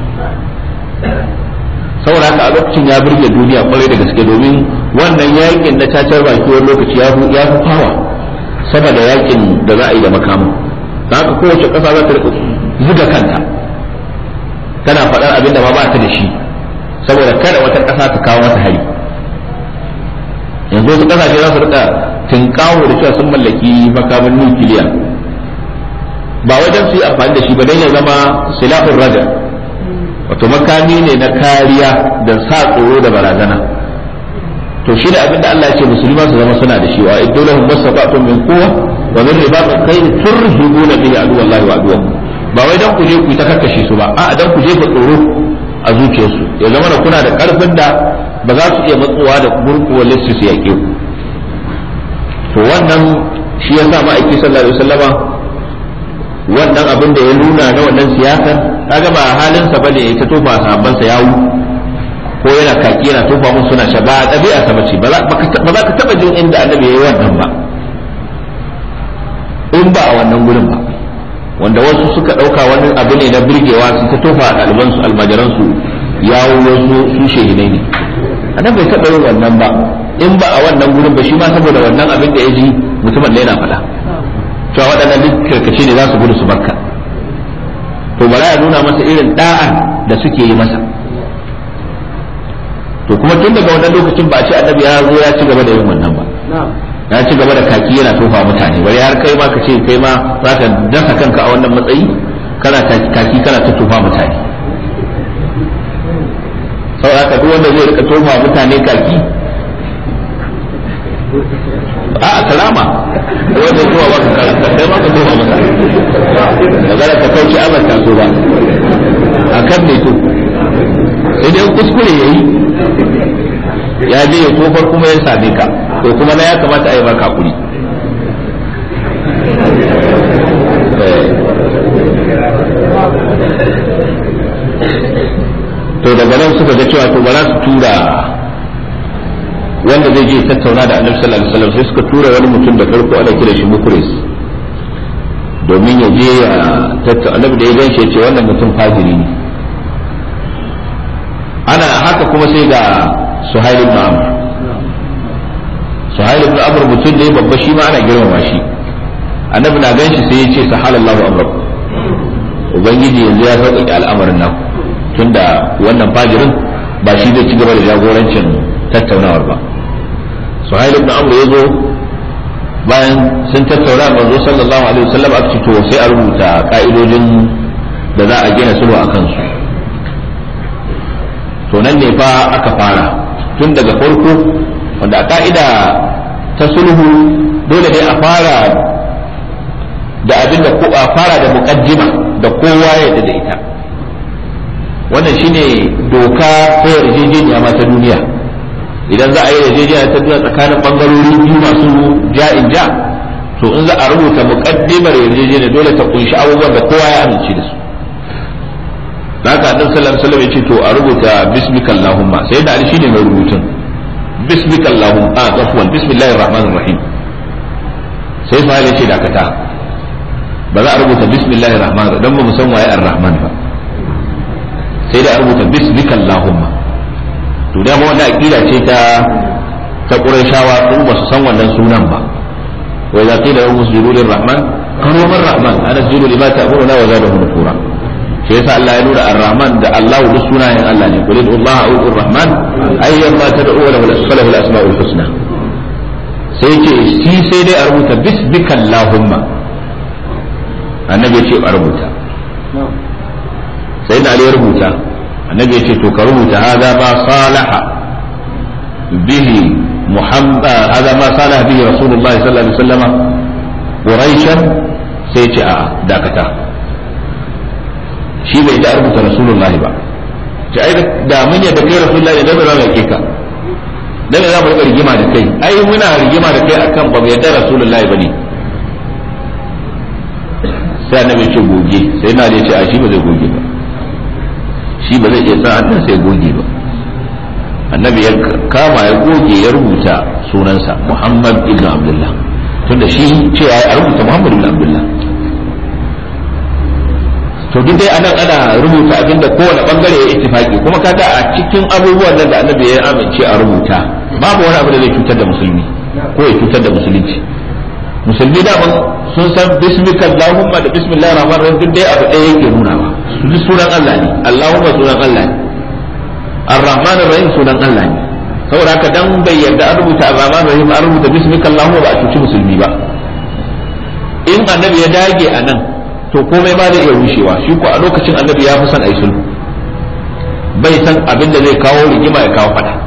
saboda haka a lokacin ya burge duniya kwarai da gaske domin wannan yakin na cacar baki wani lokaci ya fi fawa sama da yakin da za a yi da makamu da haka kowace ƙasa za ta rika zuga kanta tana faɗar abin da ba ba ta da shi saboda kada wata ƙasa ta kawo mata hari yanzu wasu ƙasashe za su rika tinkawo da cewa sun mallaki makamin nukiliya ba wajen su yi amfani da shi ba don ya zama silahun raja wato makami ne na kariya da sa tsoro da barazana to shi da abinda Allah ya ce musulma su zama suna da shi wa idulahum masaqatun min quwwa wa min ribatil khayr turhibuna bihi aduwallahi wa aduwwakum ba wai dan ku je ku ta kakkashe su ba a dan ku je ku tsoro a zuciyarsu ya zama da kuna da karfin da ba za su iya matsowa da gurkuwa lissu su yake ku to wannan shi yasa ma'aiki sallallahu alaihi wasallama wannan abin da ya nuna na wannan siyasa kaga ba halin sa bane ya ta tofa sahabban sa yawo ko yana kaki yana tofa mun suna sha ba ɗabi'a ta bace ba za ka taba jin inda annabi yayi wannan ba in ba a wannan gurin ba wanda wasu suka dauka wani abu ne na birgewa su ta tofa a ɗaliban su almajiran su yawo wasu su shehinai ne annabi bai taɓa yin wannan ba in ba a wannan gurin ba shi ma saboda wannan abin da ya ji mutumin da yana faɗa cewa waɗannan duk karkace ne za su gudu su barka to bara ya nuna masa irin da'a da suke yi masa to kuma tun daga wannan lokacin ba a ce annabi ya zo ya ci gaba da yin wannan ba ya ci gaba da kaki yana tofa mutane bari har kai ma ka ce kai ma za ka dasa kanka a wannan matsayi kana kaki kana ta tofa mutane saboda haka duk wanda zai rika tofa mutane kaki a salama wanda ya tofa maka karanta sai ma ka tofa masa magana ka kauce Allah ta so ba akan ne to sai dai kuskure yayi ya je ya tofar kuma ya same ka to kuma na ya kamata a yi maka kuri to daga nan suka ga cewa to ba za su tura wanda zai je tattauna da annabi sallallahu alaihi wasallam sai suka tura wani mutum da farko ana kira shi Mukris domin ya je ya tattauna annabi da ya ganshi ya ce wannan mutum fajiri ne ana haka kuma sai ga Suhail ibn Amr Suhail ibn Amr mutum ne babba shi ma ana girmama shi annabi na ganshi sai ya ce sahalallahu amrak ubangiji yanzu ya sauƙaƙe al'amarin nan tunda wannan fajirin ba shi zai ci gaba da jagorancin tattaunawar ba Suhail ibn Amr ya zo bayan sun tattauna manzo sallallahu alaihi wasallam aka ce to sai a rubuta ka'idojin da za a gina sulhu akan su to nan ne fa aka fara tun daga farko, wanda a ka'ida ta sulhu dole ne a fara da abin da ko a fara da muqaddima da kowa ya da ita. Wannan shine doka ta yarjejeniya ma ta duniya. Idan za a yi yarjejeniya ta duniya tsakanin bangarori biyu masu ja'in ja, to in za a rubuta muqaddimar yarjejeniya dole ta kunshi abubuwan da kowa ya amince da su. Haka annabi sallallahu alaihi wasallam ya ce to a rubuta bismikallahumma, sai da ali shine mai rubutun bismikallahumma, a afwan bismillahir rahmanir rahim. Sai fa ya ce dakata, ba za a rubuta bismillahir rahmanir dan ba mu san waye ar-rahman ba, sai da a rubuta bismikallahumma. to da ma wannan aqida ce ta ta Qurayshawa, sun ba su san wannan sunan ba. wa idza qila lahum usjudu lir-rahman qalu man rahman ana asjudu lima ta'muruna wa zadahu nufura. shi yasa Allah ya nuna ar-rahman da Allah duk sunayen Allah ne, qul Allah a'udhu bir-rahman ayyan ma tad'u lahu al-asma'ul husna. sai ce shi sai dai a rubuta bismikallahumma, annabi ya ce a rubuta. sai da Ali ya rubuta, annabi ya ce to ka rubuta hada ma salaha bihi muhammad, hada ma salaha bihi rasulullah sallallahu alaihi wasallam quraishan. sai ce a dakata, shi bai da rubuta rasulullah ba. ce ai da mun yadda kai rasulullah ne da ba za ke ka, dan za mu rigima da kai, ai muna rigima da kai akan ba mu yadda rasulullah bane. sai annabi ya ce goge, sai na da ya ce a shi ba zai goge ba, shi ba zai iya sa hannun sai goge ba. annabi ya kama ya goge ya rubuta sunansa Muhammad ibn Abdullah, tunda shi ce ya rubuta Muhammad ibn Abdullah. to duk dai anan ana rubuta abinda kowane bangare ya ittifaki, kuma kaga a cikin abubuwan nan da annabi ya amince a rubuta babu wani abu da zai cutar da musulmi ko ya cutar da musulunci. musulmi da sun san bismika Allahumma da bismillahir rahmanir rahim duk dai abu ɗaya yake nuna ba, su sunan Allah ne, Allahumma sunan Allah ne, ar-rahmanir rahim sunan Allah ne. saboda haka dan bai yarda an rubuta ar-rahmanir rahim an rubuta bismika Allahumma ba a cuci musulmi ba. in annabi ya dage a nan to komai ba zai iya rushewa. shi ko a lokacin annabi ya fi son a yi sulhu, bai san abin da zai kawo rigima ya kawo fada.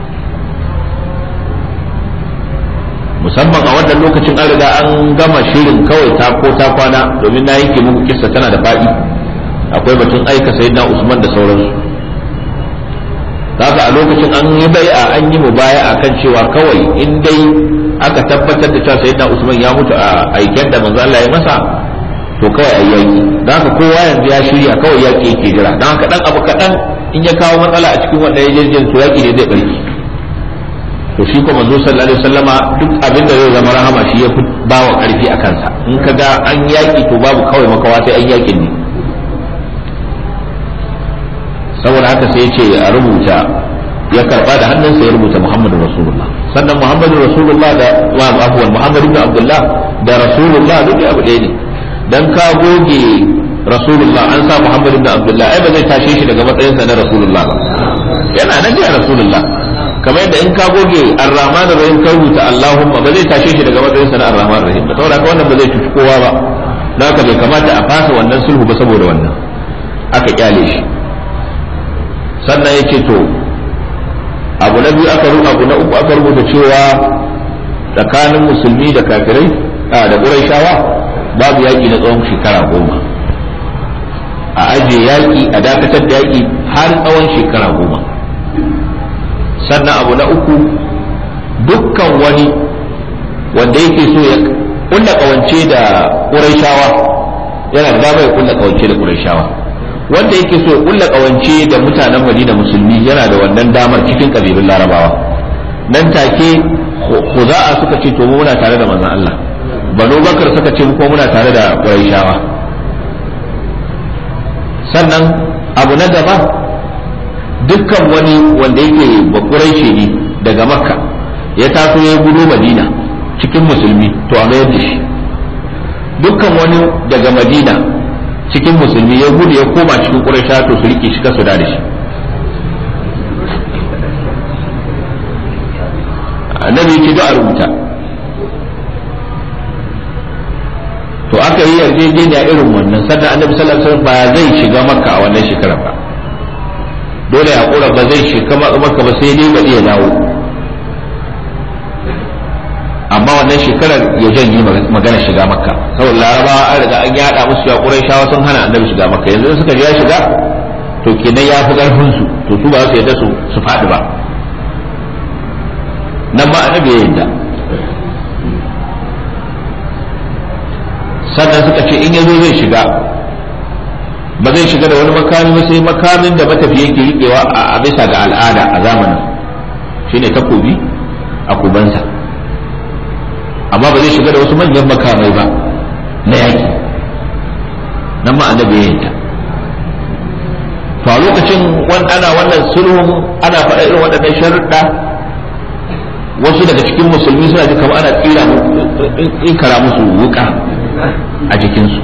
musamman a wannan lokacin an riga an gama shirin kawai ta ko ta kwana, domin na yanke muku kissa tana da faɗi. akwai batun aika sayyidina Usman da sauransu. haka a lokacin an yi bai'a, an yi mubaya'a kan cewa kawai in dai aka tabbatar da cewa sayyidina Usman ya mutu a aiken da manzo Allah ya masa, to kawai ayi yaki. dan haka kowa yanzu ya shirya, kawai yaki yake jira. dan haka dan abu kadan in ya kawo matsala a cikin wannan yarjejin to yaki ne zai barki. to shi kuma manzo sallallahu alaihi wasallama duk abin da zai zama rahama shi ya ba wa karfi a kansa. in ka ga an yaki to babu kawai makawa sai an yakin ne. saboda haka sai ya ce a rubuta, ya karba da hannunsa ya rubuta Muhammadu Rasulullah. sannan Muhammadu Rasulullah da wa afwan Muhammad ibn Abdullah da Rasulullah duk abu ɗaya ne. dan ka goge Rasulullah an sa Muhammad ibn Abdullah, ai ba zai tashe shi daga matsayinsa na Rasulullah ba, yana nan da Rasulullah. kamar yadda in ka goge ar-rahman ar-rahim ka rubuta Allahumma, ba zai tashe shi daga matsayin sa na ar-rahman ar-rahim ba. saboda wannan ba zai cuci kowa ba, don haka bai kamata a fasa wannan sulhu ba saboda wannan, aka kyale shi. sannan yace to abu na biyu aka rubuta, abu na uku aka rubuta cewa tsakanin musulmi da kafirai da Qurayshawa babu yaki na tsawon shekara goma, a aje yaki, a dakatar da yaki har tsawon shekara goma. sannan abu na uku, dukkan wani wanda yake so ya kulla kawance da Qurayshawa yana da damar ya kulla kawance da Qurayshawa, wanda yake so ya kulla kawance da mutanen Madina musulmi yana da wannan damar cikin kabilun Larabawa. nan take Khuza'a suka ce to mu muna tare da manzon Allah, Banu Bakar suka ce mu ko muna tare da Qurayshawa. sannan abu na gaba, dukkan wani wanda yake bakuraice ne daga Makka ya taso ya gudo Madina cikin musulmi to a mayar da shi. dukkan wani daga Madina cikin musulmi ya gudu ya koma cikin Quraysha to su rike shi ka su da shi. annabi yake da a rubuta. to aka yi yarjejeniya irin wannan. sannan annabi sallallahu alaihi wasallam ba zai shiga Makka a wannan shekarar ba, dole ya kura ba zai shiga maka ba sai dai baɗi ya dawo, amma wannan shekarar ya janye magana shiga makka saboda larabawa an riga an yada musu ya qurayshawa sun hana annabi shiga makka, yanzu suka je ya shiga to kenan ya fi karfin su, to su ba su yadda su su faɗi ba, nan ma annabi ya yadda. sannan suka ce in yazo zai shiga ba zai shiga da wani makami ba sai makamin da matafi yake riƙewa a bisa ga al'ada a zamanin shine takobi a kubansa, amma ba zai shiga da wasu manyan makamai ba na yaki, nan ma annabi ya yadda. to a lokacin wani ana wannan sulhun ana faɗa irin waɗannan sharuɗa, wasu daga cikin musulmi suna ji kamar ana tsira ikara musu wuka a jikinsu,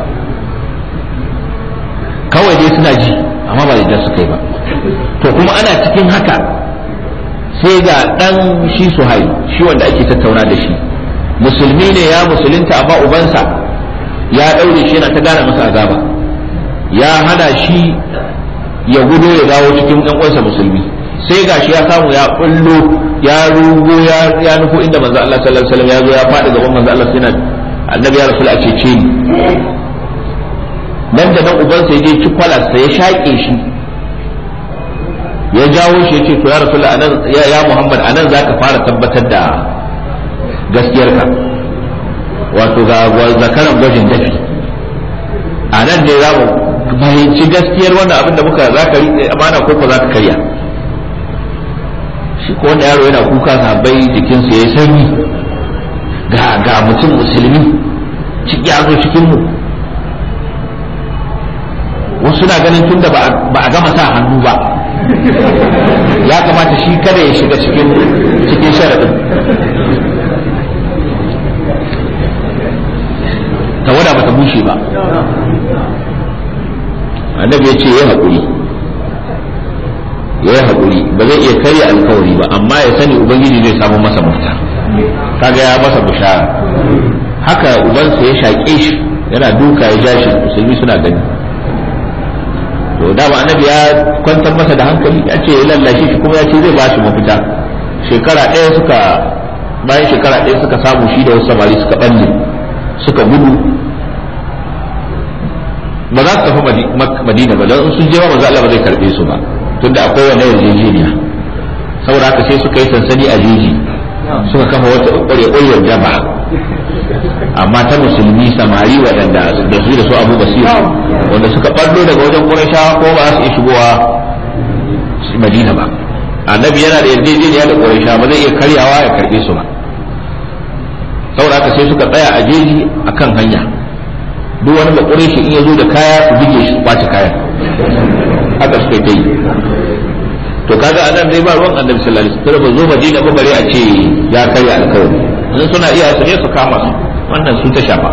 kawai dai suna ji amma ba da su kai ba. to kuma ana cikin haka sai ga ɗan shi Suhail, shi wanda ake tattauna da shi musulmi ne ya musulunta, amma ubansa ya ɗaure shi yana ta gane masa azaba, ya hana shi ya gudo ya dawo cikin ɗan uwansa musulmi, sai gashi ya samu ya kullo ya rugo ya nufo inda manzo Allah sallallahu alaihi wasallam ya zo ya faɗi gaban manzo Allah sai na annabi ya rasul a cece ni, nan da nan ubansa ya je ci kwalarsa ya shaƙe shi ya jawo shi ya ce to ya rasul anan ya Muhammad anan zaka fara tabbatar da gaskiyarka, wato ga zakaran gwajin dafi a nan ne za mu fahimci gaskiyar wannan abin da muka za ka yi amana ko ko za ka karya. shi ko wanda yaro yana kuka sabai jikinsa ya sanyi, ga ga mutum musulmi ciki ya zo cikin mu, wasu na ganin tunda ba a gama sa hannu ba ya kamata shi kada ya shiga cikin cikin sharadin. tawada bata bushe ba, annabi ya ce ya haƙuri ya haƙuri ba zai iya karya alkawari ba, amma ya sani ubangiji zai samu masa mafita, kaga ya masa bishara. haka ubansa ya shaƙe shi yana duka ya ja shi, musulmi suna gani. to dama annabi ya kwantar masa da hankali ya ce ya lallashe shi kuma ya ce zai ba shi mafita. shekara ɗaya suka bayan shekara ɗaya suka samu shi da wasu samari suka ɓalle suka gudu, ba za su tafi madina ba don sun je ba manzo Allah ba zai karbe su ba tunda akwai wannan yarjejeniya. saboda haka sai suka yi sansani a jeji, suka kafa wata ƙwarya-ƙwaryar jama'a amma ta musulmi samari waɗanda da su da su Abu Basir wanda suka ɓallo daga wajen Qurayshawa ko ba su iya shigowa madina ba. annabi yana da yarjejeniya da Qurayshawa ba zai iya karyawa ya karbe su ba, saboda haka sai suka tsaya a jeji akan hanya, duk wani da ƙureshi in ya zo da kaya su buge shi kwace kayan, haka suka yi. to kaga anan dai ba ruwan annabi sallallahu alaihi wasallam ba zo madina ba bare a ce ya karya alkawari, in suna iya su ne su kama su, wannan su ta shafa.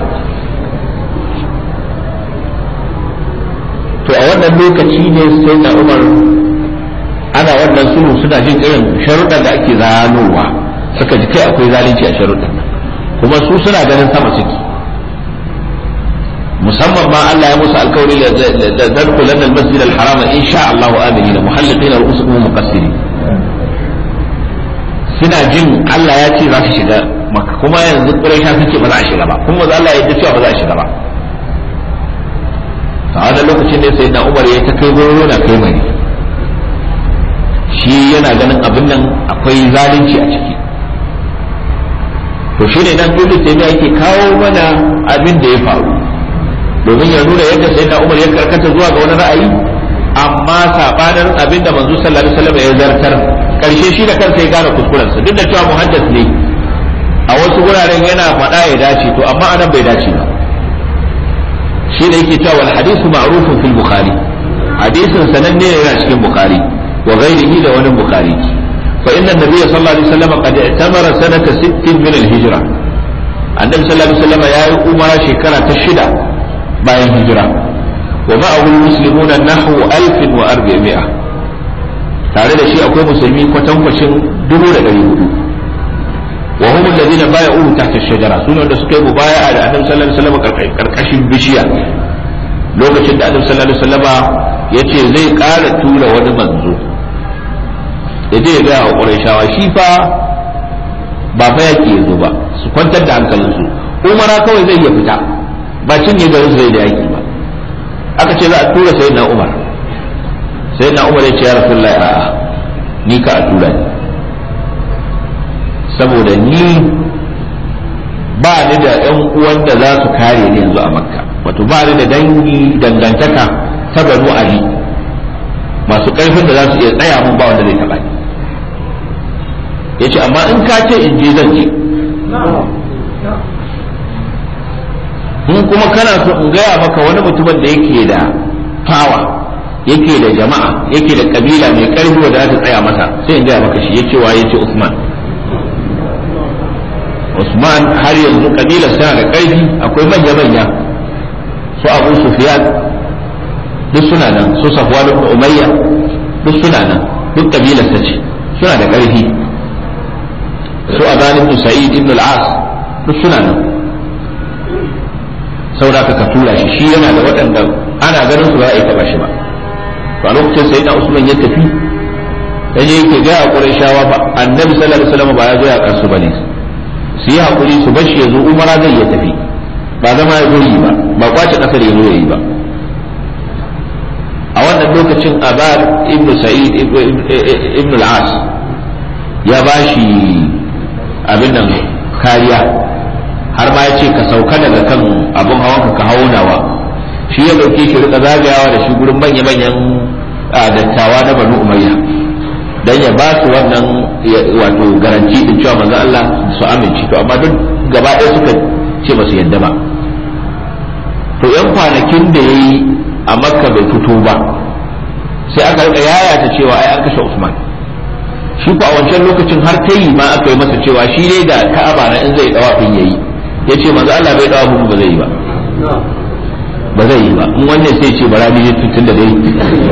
to a wannan lokaci ne sai da Umar ana wannan sulhu suna jin irin sharuɗan da ake zanowa, suka ji kai akwai zalunci a sharuɗan nan, kuma su suna ganin sama suke, musamman ma Allah ya musu alkawari da zadkulan al-masjid al-harama insha Allah aminin muhalliqina ru'usukum muqassirin. suna jin Allah ya ce za su shiga Makka, kuma yanzu Quraisha suke ba za a shiga ba, kuma Allah ya ce cewa ba za a shiga ba. a wannan lokacin ne sai da Umar ya ta kai goro na kai mari, shi yana ganin abin nan akwai zalunci a ciki. to shi ne nan dole sai yake kawo mana abin da ya faru domin ya nuna yadda sai da Umar ya karkata zuwa ga wani ra'ayi, amma sabanin abin da manzo sallallahu alaihi wasallam ya zartar, karshe shi da kansa ya gane kuskurensa, duk da cewa muhaddis ne a wasu guraren yana faɗa ya dace, to amma anan bai dace ba. shi da yake cewa wal hadithu ma'rufun fil bukhari, hadisin sananne ne yana cikin bukhari wa ghairihi da wani bukhari. fa inna nabiyya sallallahu alaihi wasallam qad i'tamara sanata sittin min al-hijra, annabi sallallahu alaihi wasallam ya yi umara shekara ta shida bayan hijira, wa ma'ahu muslimuna nahwu alf wa arba'mi'a, tare da shi akwai musulmi kwatankwacin dubu da ɗari hudu. wa hum alladhina bay'uhu tahta ash-shajara, sunan da suka yi mubaya'a da annabi sallallahu alaihi wasallam karkashin bishiya, lokacin da annabi sallallahu alaihi wasallam yace zai ƙara tura wani manzo yaje ya ga Qurayshawa shi fa ba fa yake yazo ba su kwantar da hankalinsu umara kawai zai iya fita ba cinye garin zai da yaki ba aka ce za a tura sayyidina Umar sayyidina Umar ya ce ya Rasulullahi a'a ni ka a tura ni saboda ni ba ni da ƴan uwan da za su kare ni yanzu a Makka wato ba ni da dangi dangantaka ta Banu Ali masu ƙarfin da za su iya tsaya mun ba wanda zai taɓa ni yace amma in ka ce in je zan je in kuma kana so in gaya maka wani mutumin da yake da fawa yake da jama'a yake da kabila mai karfi wanda za ta tsaya masa sai in gaya maka shi yace wa yace Usman Usman har yanzu kabilar tana da karfi akwai manya manya su Abu Sufyan duk suna nan su Safwan ibn Umayya duk suna nan duk kabilar ta ce suna da karfi su Aban ibn Sa'id ibn al-As duk suna nan saboda ka tura shi shi yana da waɗanda ana ganin su ba a taɓa shi ba to a lokacin sai da Usman ya tafi dan yake ga Qurayshawa ba annabi sallallahu alaihi wasallam ba ya zo ya kansu bane su yi hakuri su bar shi ya zo umara zai ya tafi ba zama ya zo yi ba ba kwace kasar ya zo yi ba a wannan lokacin Abar ibn Sa'id ibn al-As ya bashi abin nan kariya har ma ya ce ka sauka daga kan abin hawan ka hawo nawa shi ya dauke shi rika zagayawa da shi gurin manya manyan dattawa na Banu Umayya dan ya ba su wannan wato garanti din cewa manzo Allah su amince to amma duk gaba ɗaya suka ce ba su yadda ba to yan kwanakin da yayi a Makka bai fito ba sai aka rika yayata cewa ai an kashe Usman shi ko a wancan lokacin har ta yi ma aka yi masa cewa shi ne da Ka'aba na in zai dawafin yayi ya ce manzo Allah bai dawo mu ba zai yi ba ba zai yi ba in wannan sai ce bara ni tun da dai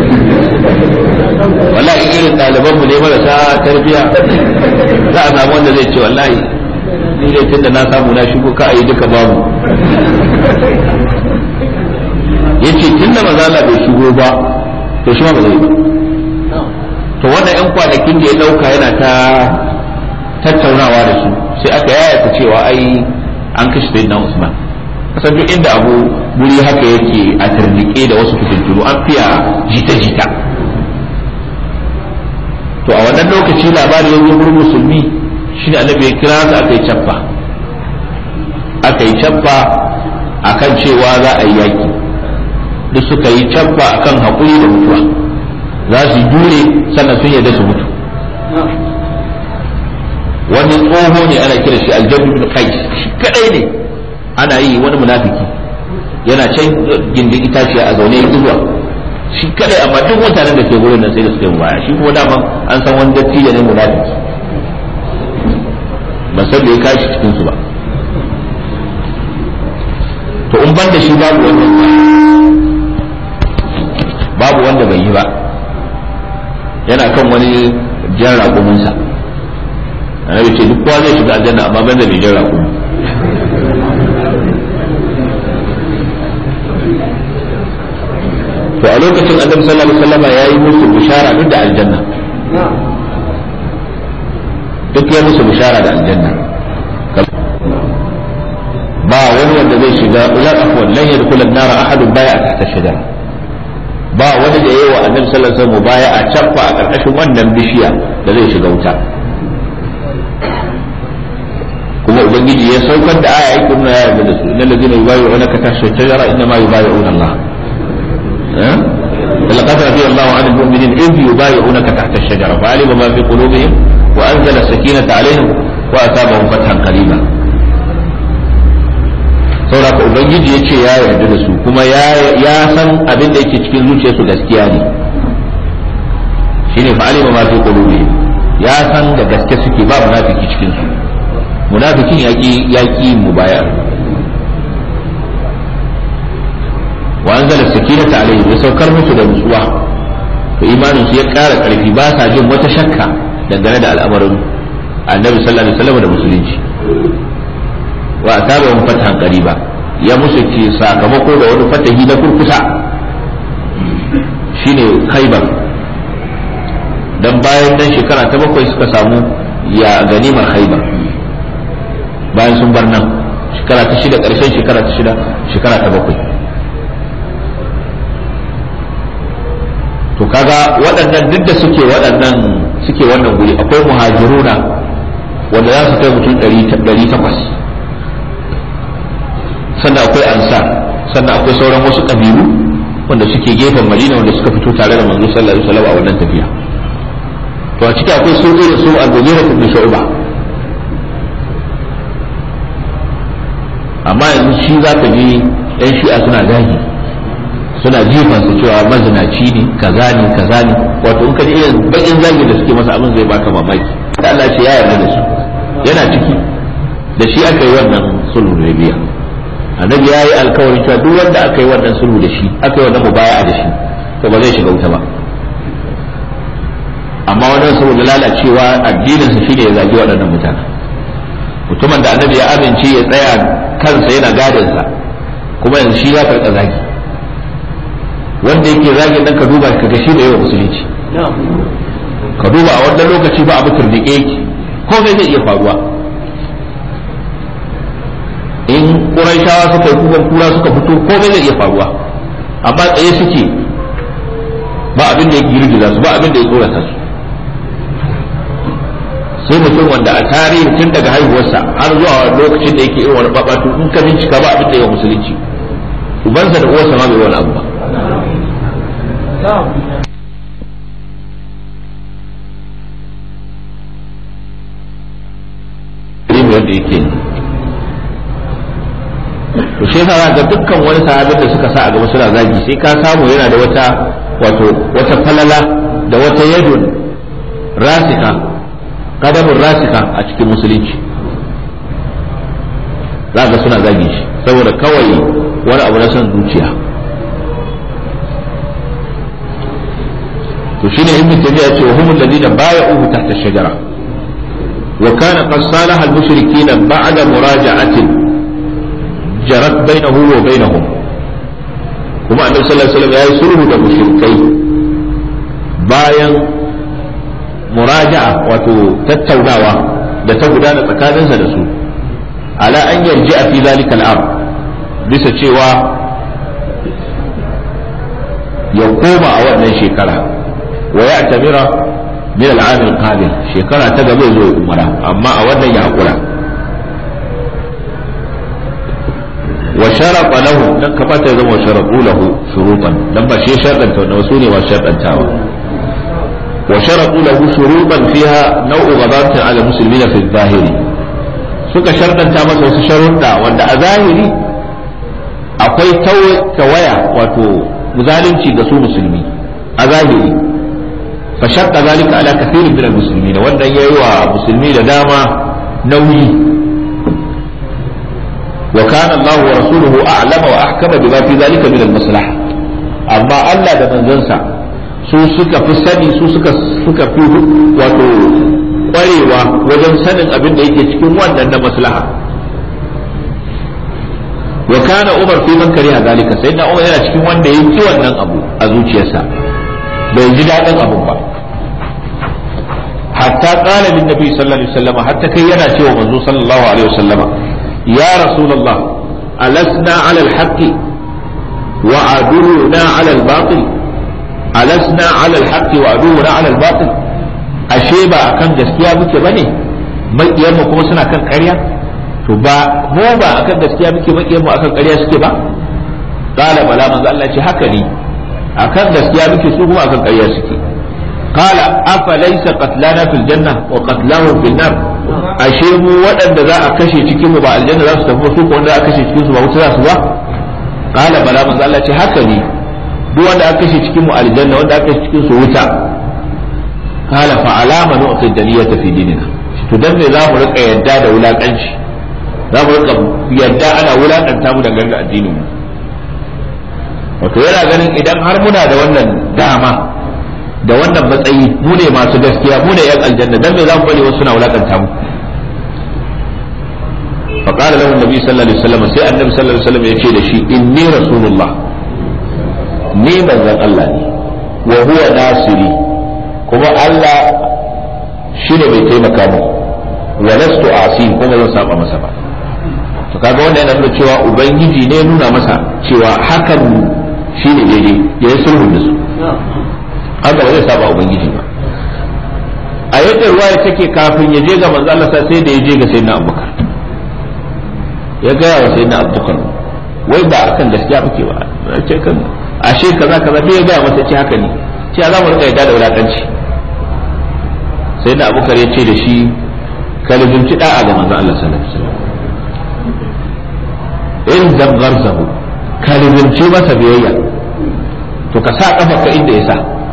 wallahi irin ɗaliban mu ne marasa tarbiya za a samu wanda zai ce wallahi ni dai tun da na samu na shigo ka ayi duka babu yace tun da manzo Allah bai shigo ba to shi ma ba zai yi ba to wannan yan kwanakin da ya dauka yana ta tattaunawa da su sai aka yayata cewa ai an kashe sayyidina Usman kasan duk inda abu guri haka yake a tarnike da wasu fitintunu an fiya jita-jita to a wannan lokaci labari ya zo gurin musulmi shi ne annabi ya kira su aka yi cappa aka yi cappa akan cewa za a yi yaki duk suka yi cappa akan haƙuri da mutuwa za su jure sannan sun yarda su mutu wani tsoho ne ana kira shi Al-Jadd ibn Qais shi kadai ne ana yi wani munafiki yana can gindin itaciya a zaune zuwa shi kadai amma duk mutanen da ke gurin nan sai da suka yi baya shi kuma dama an san wani dattijo ne munafiki ba san da ya kashi cikin su ba to in ban da shi babu wannan babu wanda bai yi ba yana kan wani jan raƙuminsa annabi ce duk kowa zai shiga aljanna amma banda mai jan raƙumi to a lokacin annabi sallallahu alaihi wasallam ya yi musu bishara duk da aljanna duk ya musu bishara da aljanna ba wani wanda zai shiga la afwan lan yadkhul an-nar ahadun baya tahta shajara ba wani da yayi wa annabi sallallahu alaihi wasallam baya a cappa a karkashin wannan bishiya da zai shiga wuta kuma ubangiji ya saukar da aya yake nuna ya yarda da su innal ladina yubayyi'unaka tahta shajara inma yubayyi'una Allah لقد رضي الله عن المؤمنين إذ يبايعونك تحت الشجرة فعلم ما في قلوبهم وأنزل السكينة عليهم وأثابهم فتحا قريبا saboda ubangiji ya ce ya yarda da su kuma ya san abin da yake cikin zuciyarsu gaskiya ne shine fa'alima ma fi qulubihim ya san da gaske suke ba munafiki cikin su munafikin yaki yaki mubaya wa anzala sakinata alayhi ya saukar musu da nutsuwa to imanin su ya ƙara ƙarfi ba sa jin wata shakka dangane da al'amarin annabi sallallahu alaihi wasallam da musulunci wa asabahum fathan qariba ya musu ke sakamako da wani fatahi na kurkusa shine Khaybar. Dan bayan nan shekara ta bakwai suka samu ya ganimar Khaybar bayan sun bar nan shekara ta shida, ƙarshen shekara ta shida, shekara ta bakwai. to kaga waɗannan duk da suke waɗannan suke wannan guri akwai muhajiruna wanda za su kai mutum ɗari takwas, sannan akwai ansar, sannan akwai sauran wasu ƙabilu wanda suke gefen Madina wanda suka fito tare da manzo sallallahu alaihi wasallam a wannan tafiya. to a ciki akwai su da su al-Mughira ibn Shu'ba, amma yanzu shi za ka ji ɗan shi'a suna zagi, suna jifan su cewa mazinaci ne kaza ne kaza ne. wato in ka ji irin bakin zagi da suke masa abin zai baka mamaki. da Allah ce ya yarda da su, yana ciki da shi aka yi wannan sulhu da biya. annabi ya yi alkawarin cewa duk wanda aka yi wannan sulhu da shi, aka yi wannan mubaya'a da shi, to ba zai shiga wuta ba. amma wannan saboda lalacewa addinin sa shine ya zagi waɗannan mutane. mutumin da annabi ya amince ya tsaya kansa yana gadon sa, kuma yanzu shi ya karɓa zagi. wanda yake zagin nan ka duba ka ga shi da yawa musulunci, ka duba a wannan lokaci ba abu turnike yake, komai zai iya faruwa. in Qurayshawa suka yi kukan kura suka fito komai zai iya faruwa, amma tsaye suke, ba abin da ya girgiza su, ba abin da ya tsorata su. sai mutum wanda a tarihi tun daga haihuwarsa har zuwa lokacin da yake irin wani babatu in ka bincika ba abin da ya musulunci, ubansa da uwarsa ma bai wani abu ba. wanda yake to shi yasa ga dukkan wani sahabin da suka sa a gaba suna zagi sai ka samu yana da wata wato wata falala da wata yadun rasika, kadamun rasika a cikin musulunci. za ga suna zagi shi saboda kawai wani abu na son zuciya. to shine ibn tabi'a ce wa humul ladina bay'uhu tahta ash-shajara wa kana qad salaha al-mushrikeena ba'da muraja'atin jarat bainahu wa bainahum. kuma annabi sallallahu alaihi wasallam ya yi sulhu da mushrikai bayan muraja'a wato tattaunawa da ta gudana tsakaninsa da su ala an yarji'a fi zalika al-am bisa cewa ya koma a wannan shekara wa ya'tamira min al-am al-qabil, shekara ta gaba zo umara, amma a wannan ya hakura. wa sharata lahu, dan kamata ya zama wa sharatu lahu shurutan, dan ba shi sharɗanta wannan wasu ne ba sharɗantawa. wa sharatu lahu shurutan fiha naw'u ghadatin ala muslimina fi adh-dhahiri, suka sharɗanta masa wasu sharuɗa wanda a zahiri akwai tawaya wato zalunci ga su musulmi a zahiri. fa shaqqa zalika ala kathirin min al-muslimin, wannan yayi wa musulmi da dama nauyi. wa kana Allah wa rasuluhu a'lama wa ahkama bima fi zalika min al-maslaha, amma Allah da manzansa su suka fi sani, su suka suka fi wato kwarewa wajen sanin abin da yake cikin wannan na maslaha. wa kana Umar fi man kariha zalika, sai na Umar yana cikin wanda ya ci wannan abu a zuciyarsa, bai ji daɗin abun ba. hatta qala lin nabi sallallahu alaihi wasallam, hatta kai yana cewa manzo sallallahu alaihi wasallam, ya rasulullah alasna ala alhaqi wa aduna ala albatil, alasna ala alhaqi wa aduna ala albatil, ashe ba akan gaskiya muke bane, makiyan mu kuma suna kan ƙarya? to ba mu ba akan gaskiya muke, makiyan mu akan ƙarya suke ba? qala bala, manzo Allah ce haka ne, akan gaskiya muke, su kuma akan ƙarya suke. qala afalaysa qatlana fil janna wa qatlahum fil nar, ashe mu waɗanda za a kashe cikin mu ba aljanna za su tafi, su ko wanda za a kashe cikin su ba wuta za su ba? qala bala, manzo Allah ce haka ne, duk wanda aka kashe cikin mu aljanna, wanda aka kashe cikin su wuta. qala fa alama nu'ti daniyata fi dinina, to dan me za mu rika yadda da wulakanci, za mu rika yadda ana wulakanta mu dangane da addinin mu? wato yana ganin idan har muna da wannan dama da wannan matsayi, mu ne masu gaskiya, mu ne yan aljanna, dan me za mu bari wasu suna wulakanta mu? fa qala lahu annabi sallallahu alaihi wasallam, sai annabi sallallahu alaihi wasallam ya ce da shi, inni rasulullah, ni manzon Allah ne, wa huwa nasiri kuma Allah shi ne bai taimaka mu wa lastu asi kuma zan saba masa ba. To kaga wannan yana nuna cewa ubangiji ne nuna masa cewa hakan shi ne daidai ya yi sulhun da su haka ba zai saba ubangiji ba. A yadda ruwaya take kafin ya je ga manzo Allah sai da ya je ga sayyidina Abubakar ya ga wa sayyidina Abubakar wai ba akan gaskiya kake ba ce kan ashe kaza kaza bai ga masa ce haka ne ce za mu rika yadda da wulakanci. sayyidina Abubakar ya ce da shi kalbinci da'a ga manzo Allah sallallahu alaihi wasallam in zam garzahu kalbinci masa biyayya to ka sa kafarka inda ya sa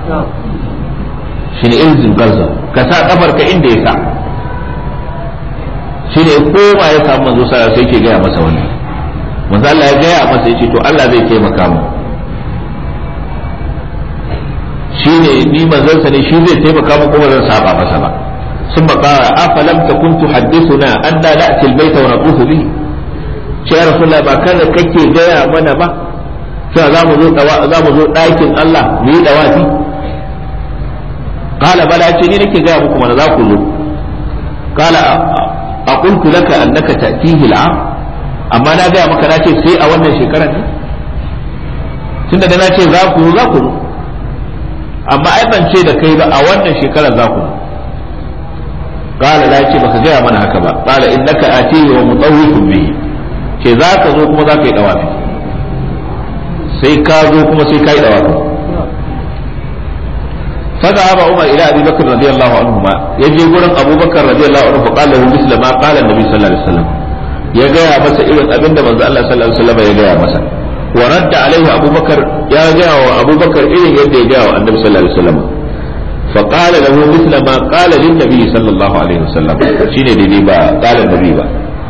shine ilzim garzahu ka sa kafarka inda ya sa shine koma ya samu manzo sallallahu alaihi wasallam sai ke gaya masa wannan manzo Allah ya gaya masa yace to Allah zai taimaka mu shine ni manzon sa ne shi zai taimaka mu kuma zan saba masa ba. ثم قال أفلم تكن تحدثنا أن نأتي البيت ونطوف به يا رسول الله ba kana kake gaya mana ba cewa za mu zo za mu zo ɗakin Allah mu yi dawafi qala bala ce ni nake gaya muku mana za ku zo qala aqultu laka annaka ta'tihi al'am amma na gaya maka na ce sai a wannan shekarar ne tunda da na ce za ku za ku amma ai ban ce da kai ba a wannan shekarar za ku qala la ce baka gaya mana haka ba qala innaka atihi wa mutawwifun bihi ce za ka zo kuma za ka yi dawafi sai ka zo kuma sai ka yi dawafi فذهب عمر الى ابي بكر رضي الله عنهما يجي غورن ابو بكر رضي الله عنه فقال له مثل ما قال النبي صلى الله عليه وسلم ya gaya masa irin abinda manzo Allah sallallahu alaihi wasallam ya gaya masa wa radda alaihi abubakar ya gaya wa abubakar irin yadda ya gaya wa annabi sallallahu alaihi wasallam fa qala lahu mithla ma qala lin nabi sallallahu alaihi wasallam shine dai ba qala nabi ba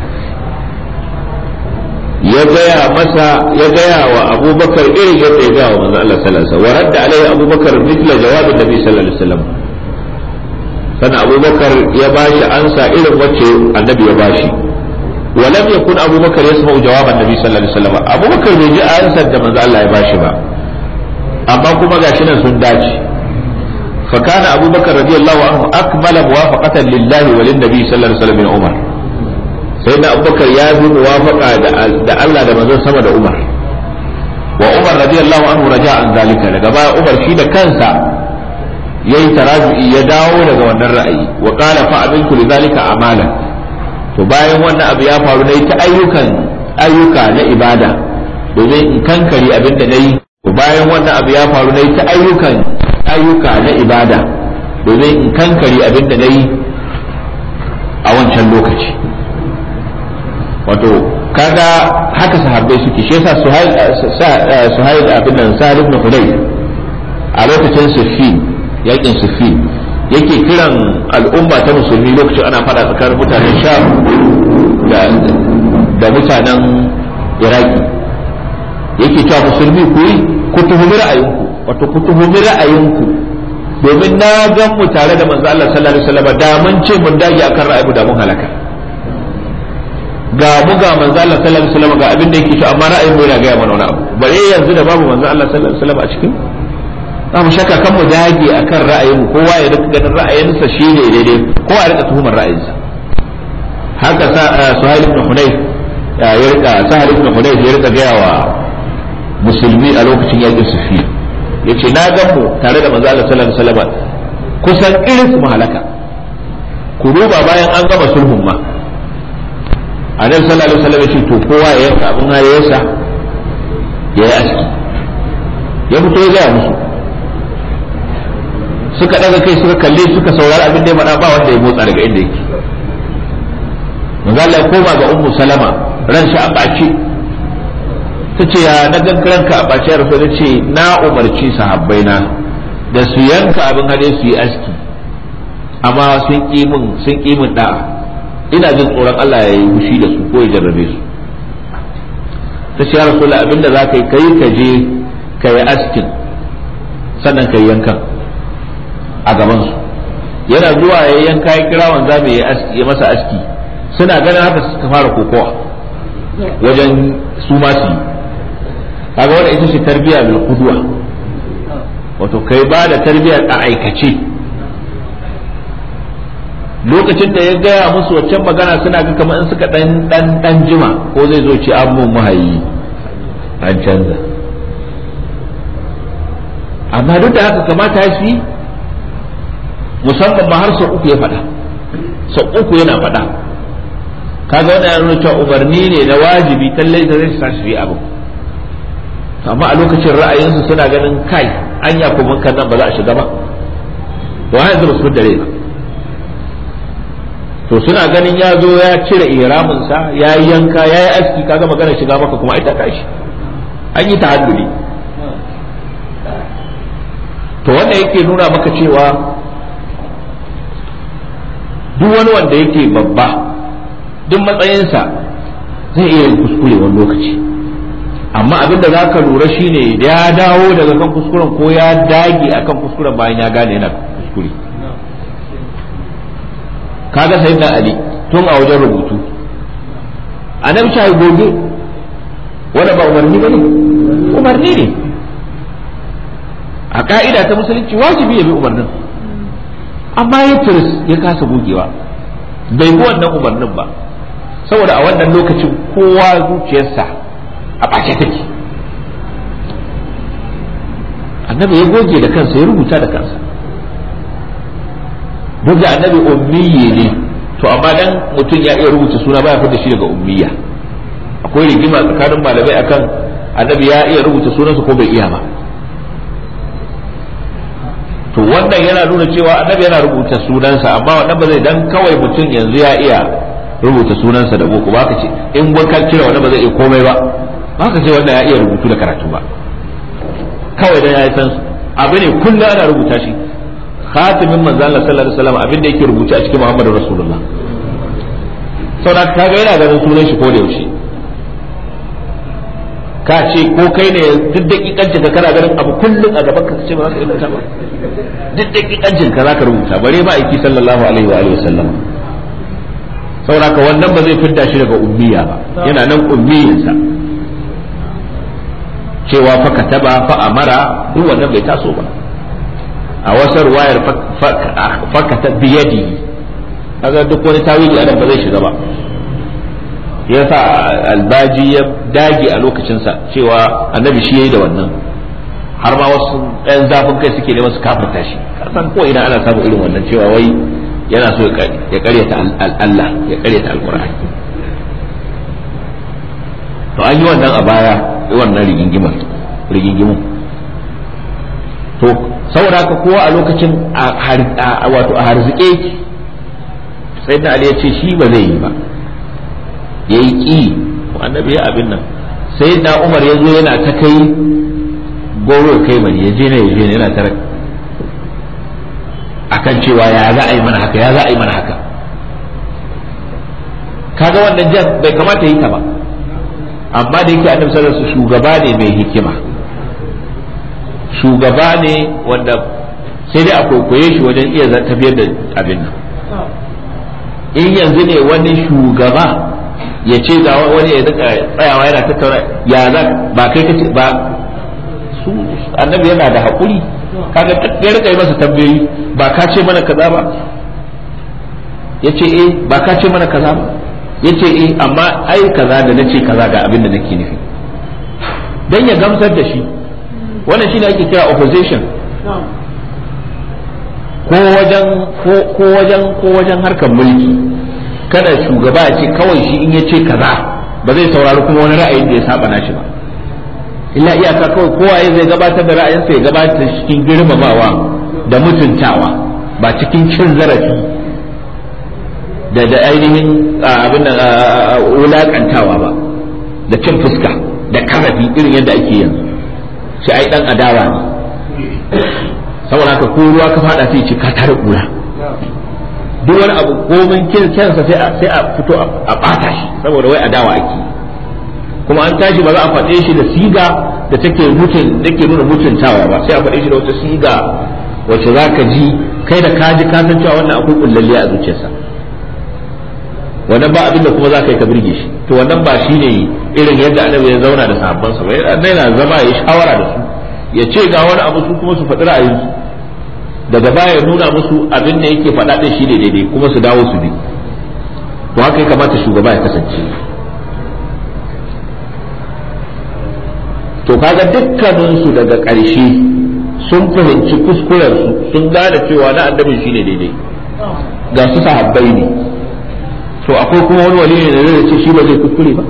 ya gaya masa ya gaya wa abubakar irin yadda ya gaya wa manzo Allah sallallahu alaihi wasallam wa radda alaihi abubakar mithla jawab nabi sallallahu alaihi wasallam sana abubakar ya bashi ansa irin wacce annabi ya bashi ولم يكن أبو بكر يسمع جواب النبي صلى الله عليه وسلم أبو بكر بيجي أنسى من الله يباشي با أما كما قاشنا سنداج فكان أبو بكر رضي الله عنه أكمل موافقة لله وللنبي صلى الله عليه وسلم من عمر سيدنا أبو بكر يازم موافقة دا الله دا منزل سما دا عمر وعمر رضي الله عنه رجع عن ذلك لقد عمر شيد كنسا يي تراجعي يداو لقد ونر رأي وقال فعملت لذلك أعمالا to bayan wannan abu ya faru nayi ta ayyukan ayyuka na ibada domin in kankari abin da nayi to bayan wannan abu ya faru nayi ta ayyukan ayyuka na ibada domin in kankari abin da nayi a wancan lokaci wato kaga haka sahabbai suke shi yasa suhail suhail abin nan Sa'id ibn Hudayr a lokacin Siffin yakin Siffin yake kiran al'umma ta musulmi lokacin ana fada tsakanin mutanen Sham da da mutanen Iraki yake cewa musulmi ku yi ku tuhumi ra'ayinku wato ku tuhumi ra'ayinku domin na gan mu tare da manzo Allah sallallahu alaihi wasallam da mun ce mun dage akan ra'ayi da mun halaka ga mu ga manzo Allah sallallahu alaihi wasallam ga abin da yake cewa amma ra'ayin mu yana ga mana wani abu bare yanzu da babu manzo Allah sallallahu alaihi wasallam a cikin mu shakka kan mu dage akan ra'ayin kowa ya rika ganin ra'ayinsa shine daidai kowa ya rika tuhumar ra'ayinsa haka Suhail ibn Hunayf ya rika Sahal ibn Hunayf ya rika gaya wa musulmi a lokacin yakin Siffin yace na ga mu tare da manzo Allah sallallahu alaihi wasallam kusan irin su halaka ku duba bayan an gama sulhun ma annabi sallallahu alaihi wasallam yace to kowa ya yanka abin hayarsa ya yi aski ya fito ya gaya musu suka daga kai suka kalle suka saurari abin da ya faɗa ba wanda ya motsa daga inda yake manzo Allah ya koma ga ummu salama ran shi a baci tace ya na gankaran ka a baci ya rasul ce na umarci sahabbai na da su yanka abin hade su yi aski amma sun ki min sun ki min da'a ina jin tsoron Allah ya yi fushi da su ko ya jarrabe su tace ya rasul abinda zaka yi kai ka je ka yi askin sannan ka yi yankan a gabansu yana zuwa ya yanka ya kira wanda mai ya masa aski suna ganin haka suka fara kokowa wajen su ma su yi kaga wannan ita ce tarbiya bil qudwa wato kai ba da tarbiyyar a aikace. Lokacin da ya gaya musu waccan magana suna ga kamar in suka dan dan dan jima ko zai zo ci an mun wahayi an canza, amma duk da haka kamata shi musamman ma har sau uku ya faɗa, sau uku yana faɗa. Kaga wannan ya nuna cewa umarni ne na wajibi tallai da zai sa shi abu, amma a lokacin ra'ayinsu suna ganin kai anya kuma kan nan ba za a shiga ba, to har yanzu ba su dare ba. To suna ganin ya zo ya cire ihramin sa ya yi yanka ya yi aski, kaga magana shiga maka kuma ai ta tashi, an yi tahadduli. To wanda yake nuna maka cewa duk wani wanda yake babba duk matsayinsa zai iya yin kuskure wani lokaci, amma abin da za ka lura shine ya dawo daga kan kuskuren ko ya dage akan kuskuren bayan ya gane yana kuskure. Kaga sayyidina Ali tun a wajen rubutu annabi shi goge wanda ba umarni bane, umarni ne a ka'ida ta musulunci, wajibi ya bi umarnin, amma ya tiris ya kasa gogewa bai bi wannan umarnin ba, saboda a wannan lokacin kowa zuciyarsa a ɓace take. Annabi ya goge da kansa ya rubuta da kansa, duk da annabi ummiyi ne, to amma dan mutum ya iya rubuta suna baya fitar da shi daga ummiya. Akwai rigima tsakanin malamai akan annabi ya iya rubuta sunansa ko bai iya ba. To wannan yana nuna cewa annabi yana rubuta sunansa, amma wannan ba zai dan kawai mutum yanzu ya iya rubuta sunansa da boko ba ka ce in ka kira wannan ba zai iya komai ba, ba ka ce wannan ya iya rubutu da karatu ba, kawai dan ya san abu ne kullum ana rubuta shi. Khatimin manzo Allah sallallahu alaihi wasallam abin da yake rubuce a cikin Muhammadu Rasulullah, saboda kaga yana ganin sunan shi ko da yaushe. Ka ce ko kai ne duk dakikancin ka kana ganin abu kullum a gaban ka ce ba za ka rubuta ba, duk dakikancin ka za ka rubuta, bare ba aiki sallallahu alaihi wa alihi wasallam. Saboda ka wannan ba zai fidda shi daga ummiya ba, yana nan ummiyinsa cewa fa kataba fa amara, duk wannan bai taso ba. A wasu ruwayar fakata biyadi, kaga duk wani tawili anan ba zai shiga ba. Yasa albaji ya dage a lokacinsa cewa annabi shi yayi da wannan, har ma wasu ɗan zafin kai suke neman su kafirta shi. Kasan ko ina ana samun irin wannan cewa wai yana so ya karyata Allah, ya karyata alqur'ani. To an yi wannan a baya, wannan rigingimar rigingimu. To saboda haka kowa a lokacin wato a harzike ki, sai da Ali ya ce shi ba zai yi ba, ya yi ƙi annabi ya abin nan. Sai da Umar ya zo yana ta kai goro kai bari ya je ne ya je ne yana tare akan cewa ya za a yi mana haka, ya za a yi mana haka. Kaga wannan jan bai kamata yi ta ba, amma da yake annabi sallallahu alaihi wasallam shugaba ne mai hikima, shugaba ne wanda sai dai a kwaikwaye shi wajen iya tafiyar da abin nan. In yanzu ne wani shugaba ya ce ga wani ya rika tsayawa yana tattauna ya za ba kai kace ba, su annabi yana da hakuri, kaga ya rika yi masa tambayoyi, ba ka ce mana kaza ba, yace eh ba ka ce mana kaza ba, yace eh amma ai kaza da nace kaza ga abin da nake nufi, dan ya gamsar da shi. Wannan shine ake kira opposition. Ko wajen ko wajen ko wajen harkar mulki, kada shugaba ya ce kawai shi in ya ce kaza ba zai saurari kuma wani ra'ayin da ya saba nashi ba, illa iyaka kawai kowa zai gabatar da ra'ayinsa ya gabatar cikin girmamawa da mutuntawa, ba cikin cin zarafi da da ainihin abin da wulakantawa ba, da cin fuska da karafi irin yadda ake yanzu. Shi ai dan adawa ne, saboda haka ko ruwa ka fada sai ce ka tare kura, duk wani abu komin kinsa sai a sai a fito a bata shi saboda wai adawa ake. Kuma an tashi ba za a faɗe shi da siga da take mutun take nuna mutuntawa ba, sai a faɗe shi da wata siga wacce zaka ji kai da kaji ka san cewa wannan akwai kullalliya a zuciyarsa, wannan ba abin da kuma za ka yi ka birge shi. To wannan ba shi ne irin yadda annabi ya zauna da sahabbansa ba, yana zama ya shawara da su, ya ce ga wani abu su kuma su faɗi ra'ayinsu daga baya ya nuna musu abin da yake faɗa ɗin shi ne daidai kuma su dawo su bi to haka ya kamata shugaba ya kasance. To kaga dukkaninsu daga ƙarshe sun fahimci kuskurensu sun gane cewa na annabin shine daidai ga su sahabbai ne to akwai kuma wani wali ne da zai ce shi ba zai kuskure ba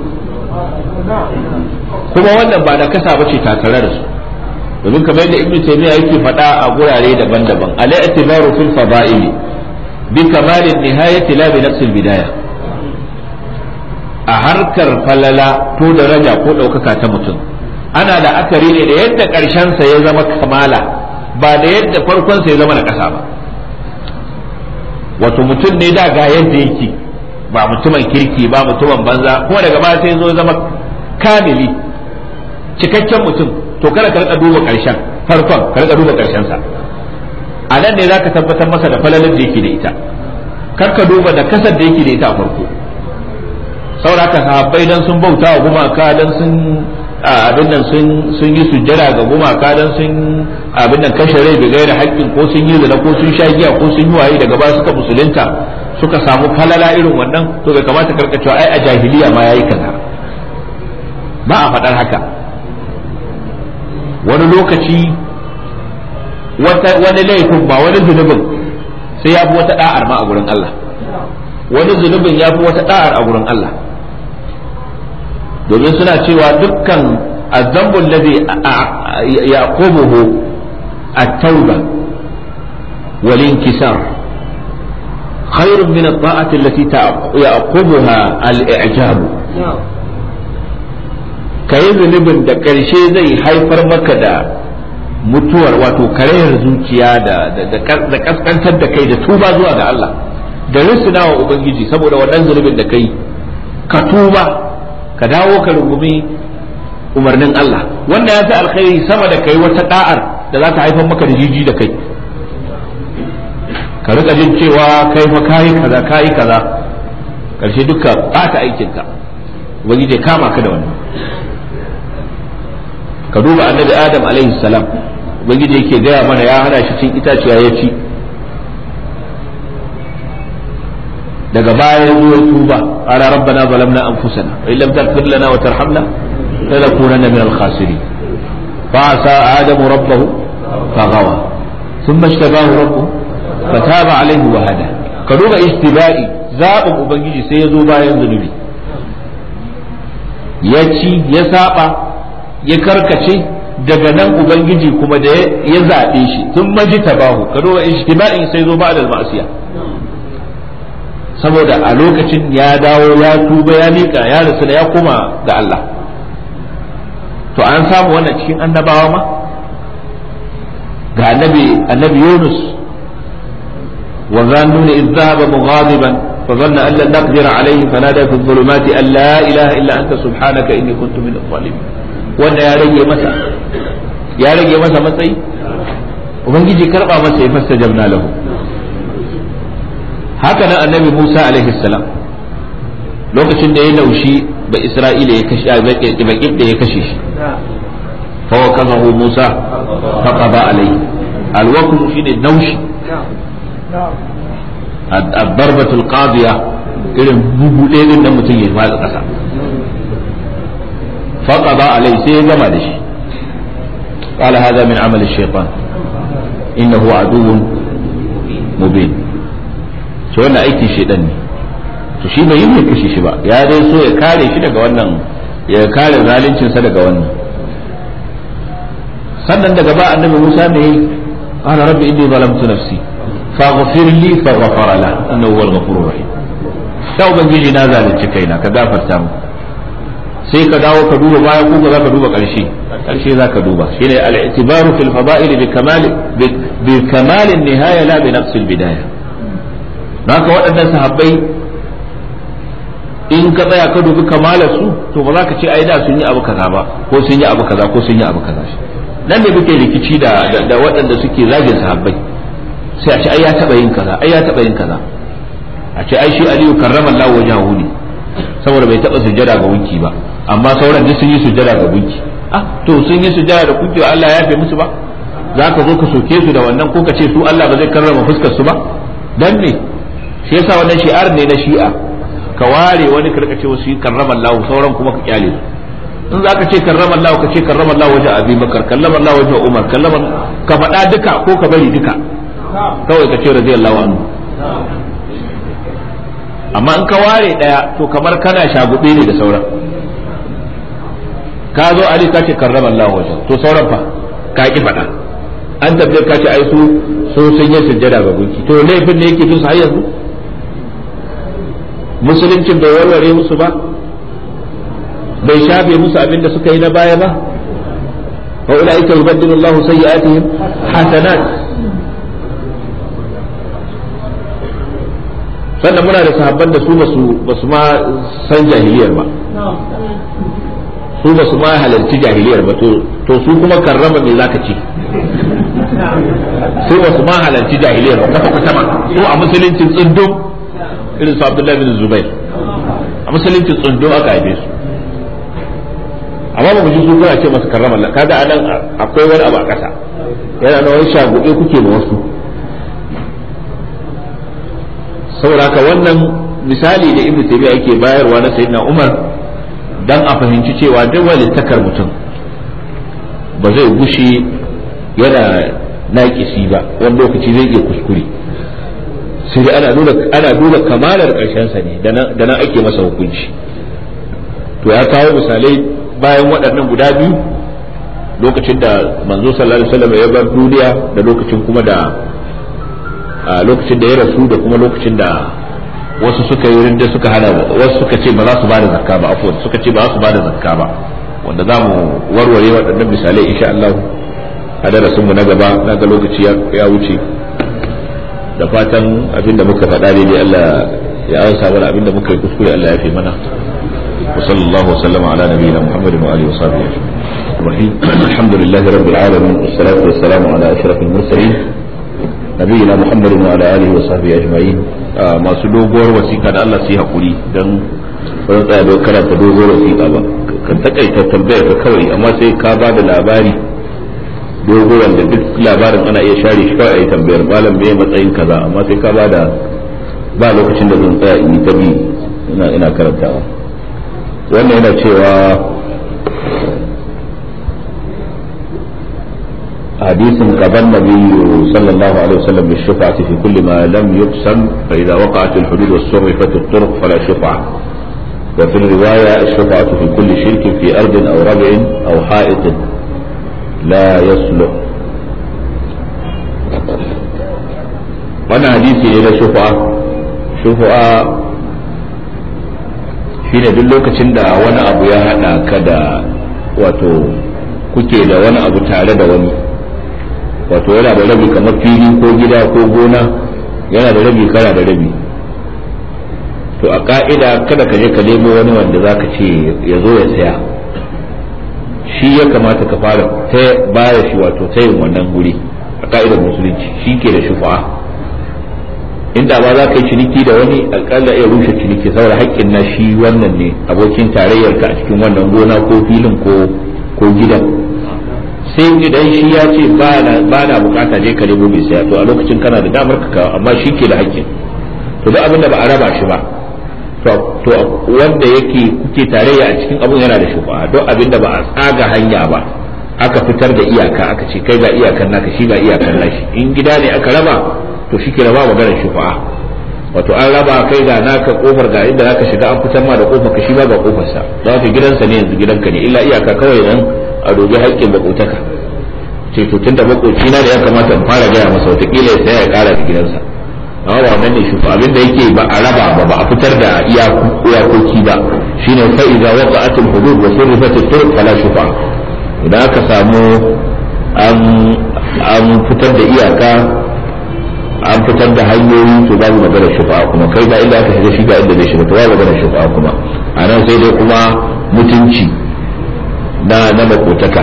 kuma wannan ba da kasa bace takare da su domin kamar yadda ibnu taymiya yake faɗa a gurare daban-daban ala itibaru fil fada'il bi kamalin nihayati la bi nafsil bidaya a harkar falala to daraja ko ɗaukaka ta mutum ana da akari ne da yadda ƙarshensa ya zama kamala ba da yadda farkonsa ya zama na ƙasa ba wato mutum ne da ga yadda yake ba mutumin kirki ba mutumin banza kuma daga baya sai zo zama kamili cikakken mutum to kada ka rika duba ƙarshen farkon ka rika duba ƙarshensa a nan ne za ka tabbatar masa da falalin da yake da ita kar ka duba da kasar da yake da ita a farko sauraka sahabbai dan sun bauta wa gumaka dan sun abin nan sun yi sujjada ga gumaka dan sun abin nan kashe rai da gaira haƙƙin ko sun yi zina ko sun sha giya ko sun yi waye daga ba suka musulunta suka samu falala irin wannan to bai kamata karka cewa ai a jahiliya ma yayi kaza ba a faɗar haka wani lokaci wani laifin ba wani zunubin sai ya fi wata da'ar ma a gurin Allah wani zunubin ya fi wata da'ar a gurin Allah domin suna cewa dukkan azambun ladhi yaqubuhu at-tauba wal inkisar khairun min at-ta'ati allati yaqubuha al-i'jab kai zunubin da karshe zai haifar maka da mutuwar wato karayar zuciya da da kaskantar da kai da tuba zuwa ga Allah da risina wa ubangiji saboda wannan zunubin da kai ka tuba ka dawo ka rungumi umarnin Allah wanda ya fi alkhairi sama da kai wata da'ar da za ta haifar maka da jiji da kai ka rika jin cewa kai fa kai kaza kai kaza karshe duka bata aikin ka wani da kama ka da wannan ka duba annabi Adam alaihi salam wani da yake gaya mana ya hana shi cin itaciya ya ci daga baya ya zo ya tuba ala rabbana zalamna anfusana wa illam taghfir lana wa tarhamna lanakunanna min al-khasirin fa asa adamu rabbahu faghawa thumma ishtabahu rabbuhu fataba alayhi wa hada ka duba istiba'i zabin ubangiji sai ya zo bayan zunubi ya ci ya saba ya karkace daga nan ubangiji kuma da ya zabe shi thumma jitabahu ka duba istiba'i sai zo ba'da al-ma'siyah saboda a lokacin ya dawo ya tuba ya miƙa ya rasu da ya koma ga Allah to an samu wannan cikin annabawa ma ga annabi annabi Yunus wa zannuni idh dhahaba mughadiban fa dhanna an lan naqdir alayhi fanada fi dhulumati an la ilaha illa anta subhanaka inni kuntu min adh-dhalimin wanda ya rage masa ya rage masa matsayi ubangiji karba masa ya fastajabna lahu haka nan annabi Musa alaihi salam lokacin da ya laushi ba Isra'ila ya kashe ba kibda ya kashe shi fa wakazahu Musa fa qada alaihi alwaqf shine naushi ad-darbatul qadiya irin bugu ɗaya din da mutum ya matsa kasa fa qada alaihi sai ya gama da shi qala hadha min amali ash-shaytan innahu aduwwun mubin to wannan aikin shedan ne to shi bai yi mai kashe shi ba ya dai so ya kare shi daga wannan ya kare zalincin sa daga wannan sannan daga ba annabi Musa ne qala rabbi inni zalamtu nafsi faghfir li faghfara la innahu huwal ghafurur rahim sai ubangiji na zalunci kaina ka gafarta mu sai ka dawo ka duba baya ko za ka duba karshe karshe za ka duba shine al-i'tibaru fil fada'il bi kamal bi kamal an-nihaya la bi naqs al-bidaya haka waɗannan sahabbai in ka tsaya ka dubi kamalar su to ba za ka ce ai da sun yi abu kaza ba ko sun yi abu kaza ko sun yi abu kaza nan ne muke rikici da da waɗanda suke zagin sahabbai sai a ce ai ya taba yin kaza ai ya taba yin kaza a ce ai shi Aliyu karramallahu wajahu ne saboda bai taba sujjada ga gunki ba amma sauran duk sun yi sujjada ga gunki ah to sun yi sujada da kuke Allah ya yafe musu ba za ka zo ka soke su da wannan ko ka ce su Allah ba zai karrama fuskar su ba dan ne shi yasa wannan shi'ar ne na shi'a ka ware wani ka rika ce wasu karrama Allah sauran kuma ka kyale su in za ka ce karrama Allah ka ce karrama Allah wajen Abi Bakar karrama Allah wajen Umar karrama ka faɗa duka ko ka bari duka kawai ka ce radiyallahu anhu amma in ka ware daya to kamar kana shagube ne da sauran ka zo Ali ka ce karrama Allah wajen to sauran fa ka ki faɗa an tabbatar ka ce ai su so sun yi sujjada ga gunki to laifin ne yake tun su har yanzu musuluncin bai warware musu ba bai shafe musu abin da suka yi na baya ba wa ulaika yubaddilu Allahu sayyi'atihim hasanat sannan muna da sahabban da su basu basu ma san jahiliyar ba su basu ma halarci jahiliyar ba to to su kuma karrama me zaka ce su basu ma halarci jahiliyar ba kafa kafa su a musuluncin tsundum irin su Abdullahi bin Zubair a musuluncin tsundum aka haife su amma ba mu ji su kuna ce masa karrama Allah kaga anan akwai wani abu a ƙasa yana da wani shaguɗe kuke ma wasu saboda haka wannan misali da Ibn Taymiyyah yake bayarwa na Sayyidina Umar dan a fahimci cewa duk walittakar mutum ba zai gushi yana naƙisi ba wani lokaci zai iya kuskure sai dai ana nuna ana nuna kamalar ƙarshen sa ne da nan ake masa hukunci to ya kawo misalai bayan waɗannan guda biyu lokacin da manzo sallallahu alaihi wasallam ya bar duniya da lokacin kuma da lokacin da ya rasu da kuma lokacin da wasu suka yi rinda suka hana wasu suka ce ba za su bada zakka ba afwan suka ce ba za su bada zakka ba wanda za mu warware waɗannan misalai insha Allah a darasin mu na gaba na ga lokaci ya wuce da fatan abinda muka faɗa ne Allah ya ansa mana abinda muka yi kuskure Allah ya fi mana وصلى الله وسلم على نبينا محمد وآله وصحبه أجمعين الحمد لله رب العالمين والصلاة والسلام على أشرف المرسلين نبينا محمد وعلى آله وصحبه أجمعين ما سدوغور وسيكا da Allah sai hakuri dan ban tsaya da karanta dogon wasiƙa ba kan takaita tambayar ka kawai amma sai ka ba da labari dogo wanda duk labarin ana iya share shi kawai ayi tambayar malam me matsayin kaza amma sai ka ba da ba lokacin da zan tsaya in yi tabi ina ina karantawa wannan yana cewa hadisin gaban nabi sallallahu alaihi wasallam bi shafa'ati fi kulli ma lam yuqsam fa idha waqa'at al hudud wa surifat al turuq fala shafa'a wa fi riwaya al shafa'atu fi kulli shirkin fi ard aw rab'in aw ha'it la yasluh wannan hadisi ne da shafa'a shafa'a shine duk lokacin da wani abu ya hada ka da wato kuke da wani abu tare da wani wato yana da rabi kamar fili ko gida ko gona yana da rabi kana da rabi to a ka'ida kada ka je ka nemo wani wanda zaka ce ya zo ya saya shi ya kamata ka fara ta baya shi wato tayin wannan guri a ka'idar musulunci shi ke da shufa'a inda ba za ka yi ciniki da wani alƙalla iya rushe ciniki saboda haƙƙin na shi wannan ne abokin tarayyar ka a cikin wannan gona ko filin ko ko gidan sai idan shi ya ce ba na bukata je ka nemo mai saya to a lokacin kana da damar ka amma shi ke da haƙƙin to duk abin da ba a raba shi ba to wanda yake kuke tarayya a cikin abun yana da shufa don abin da ba a tsaga hanya ba aka fitar da iyaka aka ce kai ga iyakan naka shi ga iyakan nashi in gida ne aka raba to shi ke raba maganar shufa'a wato an raba kai ga naka kofar ga inda zaka shiga an fitar ma da kofar ka shi ba ga kofar sa don haka gidansa ne yanzu gidanka ne illa iyaka kawai nan a dobi haƙƙin bakotaka ce to tunda bakoci na da ya kamata in fara gaya masa wataƙila ya saya ya ƙara da gidansa amma ba wannan ne shufa abin da yake ba a raba ba ba a fitar da iyakoki ba shine fa idza waqa'atul hudud wa surifatit turuq fala shufa idan aka samu an an fitar da iyaka an fitar da hanyoyi to babu maganar shufa kuma kai ga inda aka shiga shi ga inda zai shiga to babu maganar shufa kuma a nan sai dai kuma mutunci na na makotaka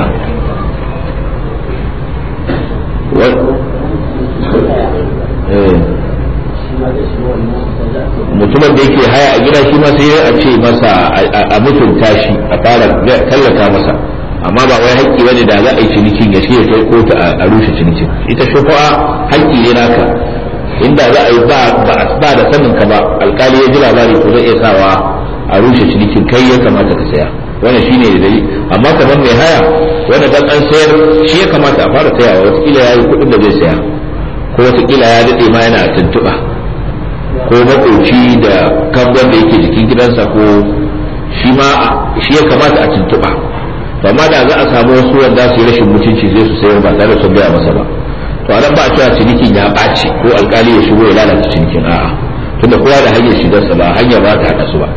mutumin da yake haya a gida shi ma sai a ce masa a mutunta shi a fara tallata masa amma ba wai haƙƙi bane da za a yi cinikin ya ce kai kotu a rushe cinikin. Ita shufa'a haƙƙi ne naka, inda za a yi ba ba da sanin ka ba alƙali ya ji labari ko zai iya sawa a rushe cinikin, kai ya kamata ka saya. Wannan shine da dai, amma kamar mai haya wanda dan an sayar shi ya kamata a fara sayawa, wataƙila ya yi kuɗin da zai saya, ko wataƙila ya daɗe ma yana tuntuɓa, ko maƙoci da kangon da yake jikin gidansa, ko shi ma shi ya kamata a tuntuɓa. To amma da za a samu wasu wanda su yi rashin mutunci zai su sayar ba tare da sun gaya masa ba, to a nan ba a cewa cinikin ya ɓaci ko alƙali ya shigo ya lalata cinikin, a'a, tunda kowa da hanyar shigarsa ba hanyar ba ta haɗa su ba.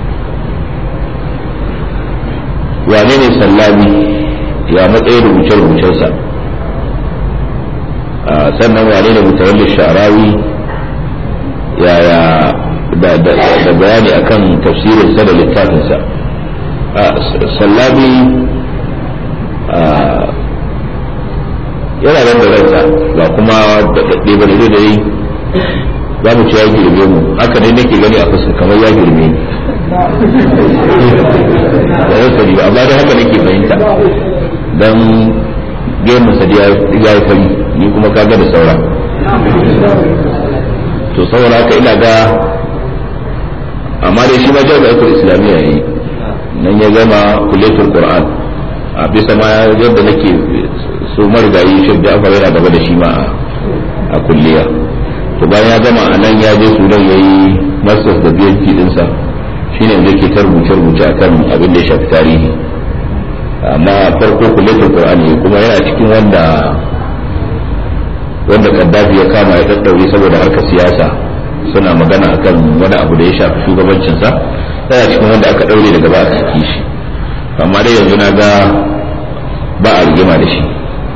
Wane ne sallami, ya matsayin rubuce-rubucensa, sannan wane ne mutawalli sha'rawi, yaya da bayani akan tafsirin sa da littafinsa. Sallami yana nan da ransa, ba kuma da daɗe ba da dai za mu ci ya girme mu, haka ne nake gani a fuska kamar ya girme ni da ya sani ba, amma dai haka nake fahimta don gemun sa ya yi fari, ni kuma kaga da saura. To saboda haka ina ga, amma dai shi ma jami'atul islamiyya yayi, nan ya gama kulletul qur'an, a bisa ma yadda nake so marigayi shi da aka yana gaba da shi ma a kulliya. To bayan ya gama a nan ya je Sudan yayi masters da B H D dinsa, shine yanzu yake ta rubuce rubuce akan abin da ya shafi tarihi. Amma farko kulletul qur'an ne, kuma yana cikin wanda wanda Gaddafi ya kama ya daddaure saboda harkar siyasa, suna magana akan wani abu da ya shafi shugabancinsa, yana cikin wanda aka daure daga ba a saki shi. Amma dai yanzu na ga ba a rigima da shi.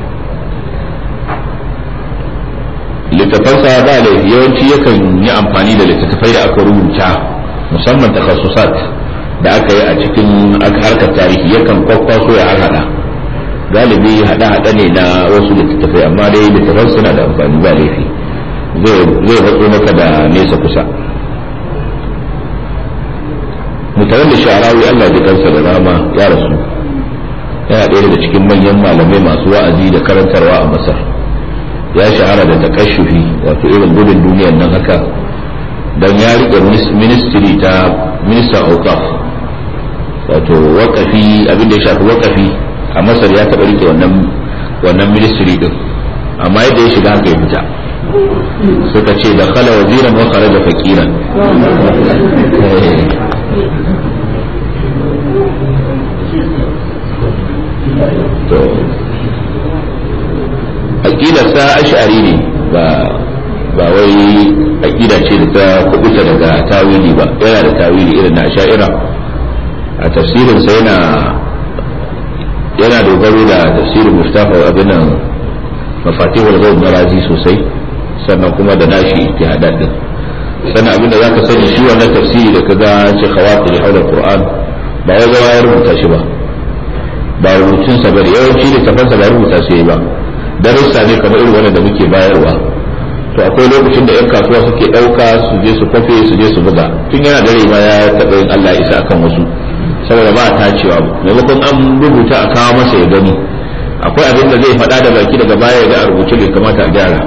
Littafansa ba laifi, yawanci yakan yi amfani da littattafai da aka rubuta musamman takhasusat da aka yi a cikin harkar tarihi, yakan kwakwaso ya harhaɗa. Galibi haɗa-haɗa ne na wasu littattafai, amma dai littattafan suna da amfani, ba laifi, zai hatso maka da nesa kusa. Mutawalli sha'rawi Allah ya kansa da rama ya rasu, yana ɗaya daga cikin manyan malamai masu wa'azi da karantarwa a Masar. Ya shahara da takashufi, wato irin gudun duniyar nan haka, dan ya rike ministry ta ministan awqaf, wato waqafi, abin da ya shafi waqafi a Masar ya taɓa rike wannan wannan ministry din, amma yadda ya shiga haka ya fita. Suka ce da khala waziran wa kharaja faqiran. To aqidarsa ash'ari ne, ba ba wai aqida ce da ta kubuta daga tawili ba, yana da tawili irin na ash'ira. A tafsirin sa yana yana dogaro da tafsirin Mustafa abin nan mafatihul ghaib na Razi sosai, sannan kuma da nashi ijtihadat din. Sannan abin da zaka sani shi wannan tafsiri da kaga ce khawatir haula Qur'an ba wai zama ya rubuta shi ba, ba rubutun sa bane, yawanci da tafansa ba rubuta shi ba, darussa ne kamar irin wannan da muke bayarwa. To akwai lokacin da yan kasuwa suke dauka su je su kwafe su je su buga, tun yana dare ma ya taɓa yin Allah isa akan wasu, saboda ba a tacewa, maimakon an rubuta a kawo masa ya gani, akwai abin da zai faɗa da baki daga baya ya ga a rubuce bai kamata a gyara,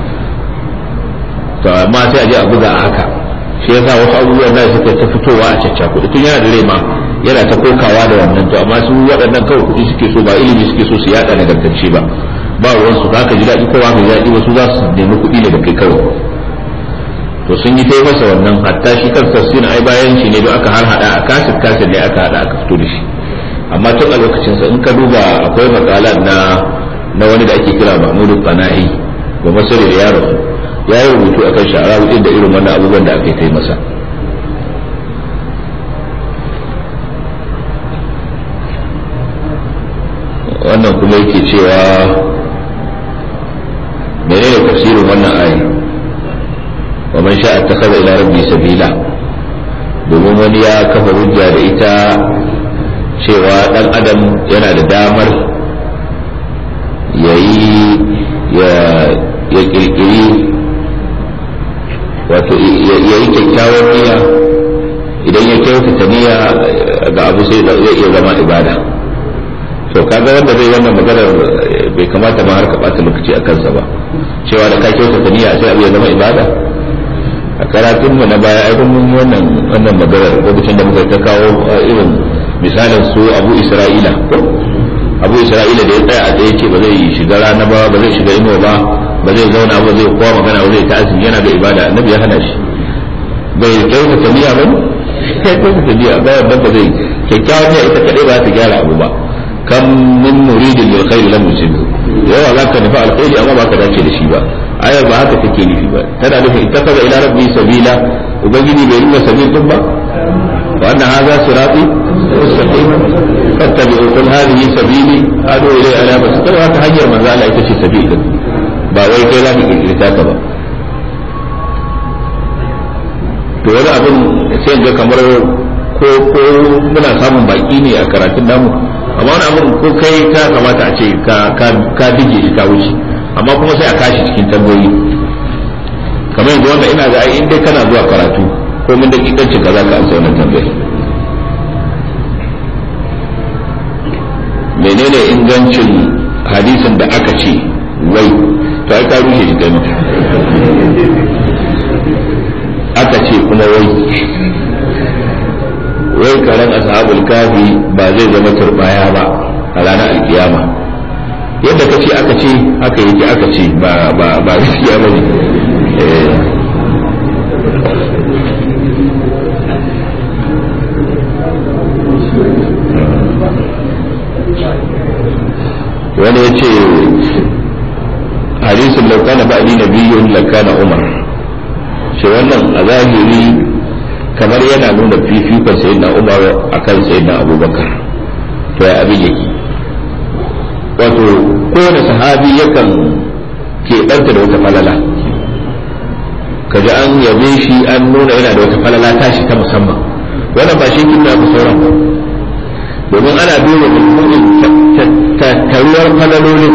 to amma sai a je a buga a haka. Shi yasa wasu abubuwan da suka ta fitowa a caccakuɗi, tun yana dare ma yana ta kokawa da wannan. To amma su waɗannan kawai kuɗi suke so, ba ilimi suke so su yaɗa nagartacce ba, ba ruwansu za ka ji daɗi ko ba ka ji daɗi, wasu za su nemi kuɗi ne da kai kawai. To sun yi tai masa wannan, hatta shi kan tafsirin ai bayan shi ne don aka har hada a kasir kasir ne aka hada aka fito da shi. Amma tun a lokacin sa in ka duba akwai makalan na na wani da ake kira Mahmud Qana'i ba Masari da yaro, ya yi rubutu akan sha'arawi din da irin wannan abubuwan da aka kai masa. Wannan kuma yake cewa menene tafsirin wannan ayar, wa man sha'a ittakhadha ila rabbi sabila, domin wani ya kafa hujja da ita cewa dan adam yana da damar yayi ya ya kirkiri wato yayi kyakkyawar niyya, idan ya kyautata niyya ga abu sai zai iya zama ibada. to kaga wanda zai wannan maganar bai kamata ma har ka bata lokaci a kansa ba, cewa da ka kyautata niyya sai abu ya zama ibada. A karatun mu na baya ai mun yi wannan wannan maganar lokacin da muka ta kawo irin misalin su Abu Isra'ila Abu Isra'ila da ya tsaya a tsaye ce ba zai shiga rana ba ba zai shiga inuwa ba ba zai zauna ba zai kowa magana ba zai ta azumi yana da ibada, annabi ya hana shi. bai kyautata niyya ba kai kyautata niyya ba yadda ba zai kyakkyawan niyya ita kadai ba ta gyara abu ba. kam min muridin lil khair lam yusibhu, yawa zaka nufi alkhairi amma ba ka dace da shi ba. ayar ba haka take nufi ba, tana nufin ittakhadha ila rabbi sabila, ubangiji bai rika sabil din ba. wa anna hadha sirati mustaqim fattabi'u qul hadhihi sabili adu ila ala basira, haka hanyar manzo Allah ita ce sabil din, ba wai kai za ka kirkirta ta ba. to wani abin sai ga kamar ko ko muna samun baki ne a karatun namu, amma wani abin ko kai ka kamata a ce ka ka dige shi ka wuce, amma kuma sai a kashi cikin tambayoyi. kamar yanzu wanda ina ga ai in dai kana zuwa karatu ko mun da kikancin ka za ka amsa wannan tambayar. menene ingancin hadisin da aka ce wai to ai ka rushe shi kai ma aka ce kuma wai wai karen ashabul kafi ba zai zama turbaya ba a ranar alkiyama. yadda ka ce aka ce aka yi aka ce ba ba ba gaskiya ba ne. wani ya ce hadisin laukana ba ni nabiyyun lakana umar, ce wannan a zahiri kamar yana nuna fifikon sayyidina umar akan sayyidina abubakar. to ya abin yake, wato kowane sahabi yakan keɓanta da wata falala, kaji an yabe shi an nuna yana da wata falala tashi ta musamman. wannan ba shi kin da sauran ba, domin ana duba mutumin tattaruwar falalolin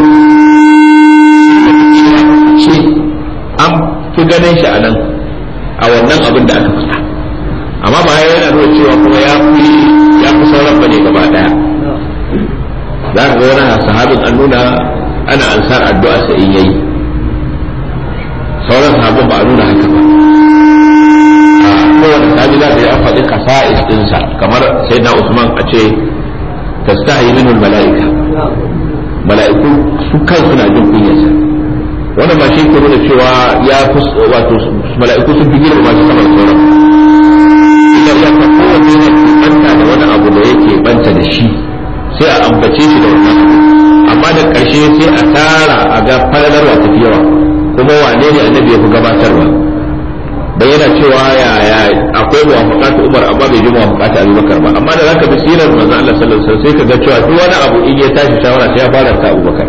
shi an fi ganin shi a nan a wannan abin da aka fita, amma ba ya yana nuna cewa kuma ya fi ya fi sauran bane gaba daya. za ka ga wani sahabin an nuna ana ansar addu'a sa in yayi, sauran sahabin ba a nuna haka ba. a kowane sahabi za ka yi an faɗi kasa'is ɗinsa, kamar sai na Usman a ce tastahi minul mala'ika, mala'iku su kansu na jin kunyarsa. wannan ba shi ke nuna cewa ya fi wato mala'iku sun fi girma shi sama da sauran. idan ya ta kowanne ne banta da wani abu da yake banta da shi sai a ambace shi da wannan, amma da ƙarshe sai a tara a ga falalarwa tafi yawa, kuma wane ne annabi ya fi gabatarwa. dan yana cewa ya ya akwai muwafaqatu Umar amma bai ji muwafaqatu Abubakar ba, amma da zaka bi sirar manzo Allah sallallahu alaihi wasallam sai ka ga cewa duk wani abu in ya tashi shawara sai ya fara ta Abubakar.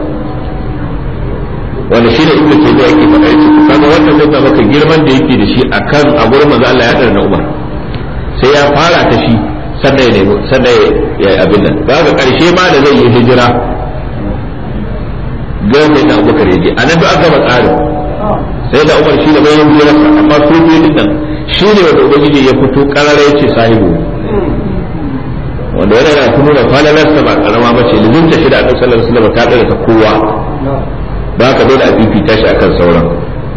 wanda shi ne ibnu Taymiyyah yake faɗa yace kaga wannan zai maka girman da yake da shi akan a gurin manzo Allah ya dana Umar, sai ya fara ta shi sannan ya nemi sannan ya abin nan. kaga karshe ma da zai yi hijira ga sai da Abubakar yaje anan duk aka ba tsarin sai da Umar shi da bayan jirarsa, amma su biyu din nan shi ne wanda ubangiji ya fito karara yace sahibu, wanda yana da kuma da falalarsa ba karama bace, lizinta shi da Annabi sallallahu alaihi wasallam ta dare ta kowa, ba ka dole a fifita shi akan sauran.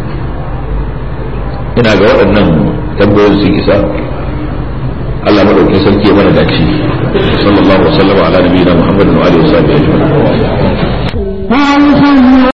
ina ga waɗannan tambayoyin su kisa. Allah madaukakin sarki ya mana dace. sallallahu alaihi wa sallam ala nabiyina Muhammadin wa alihi wa sahbihi ajma'in.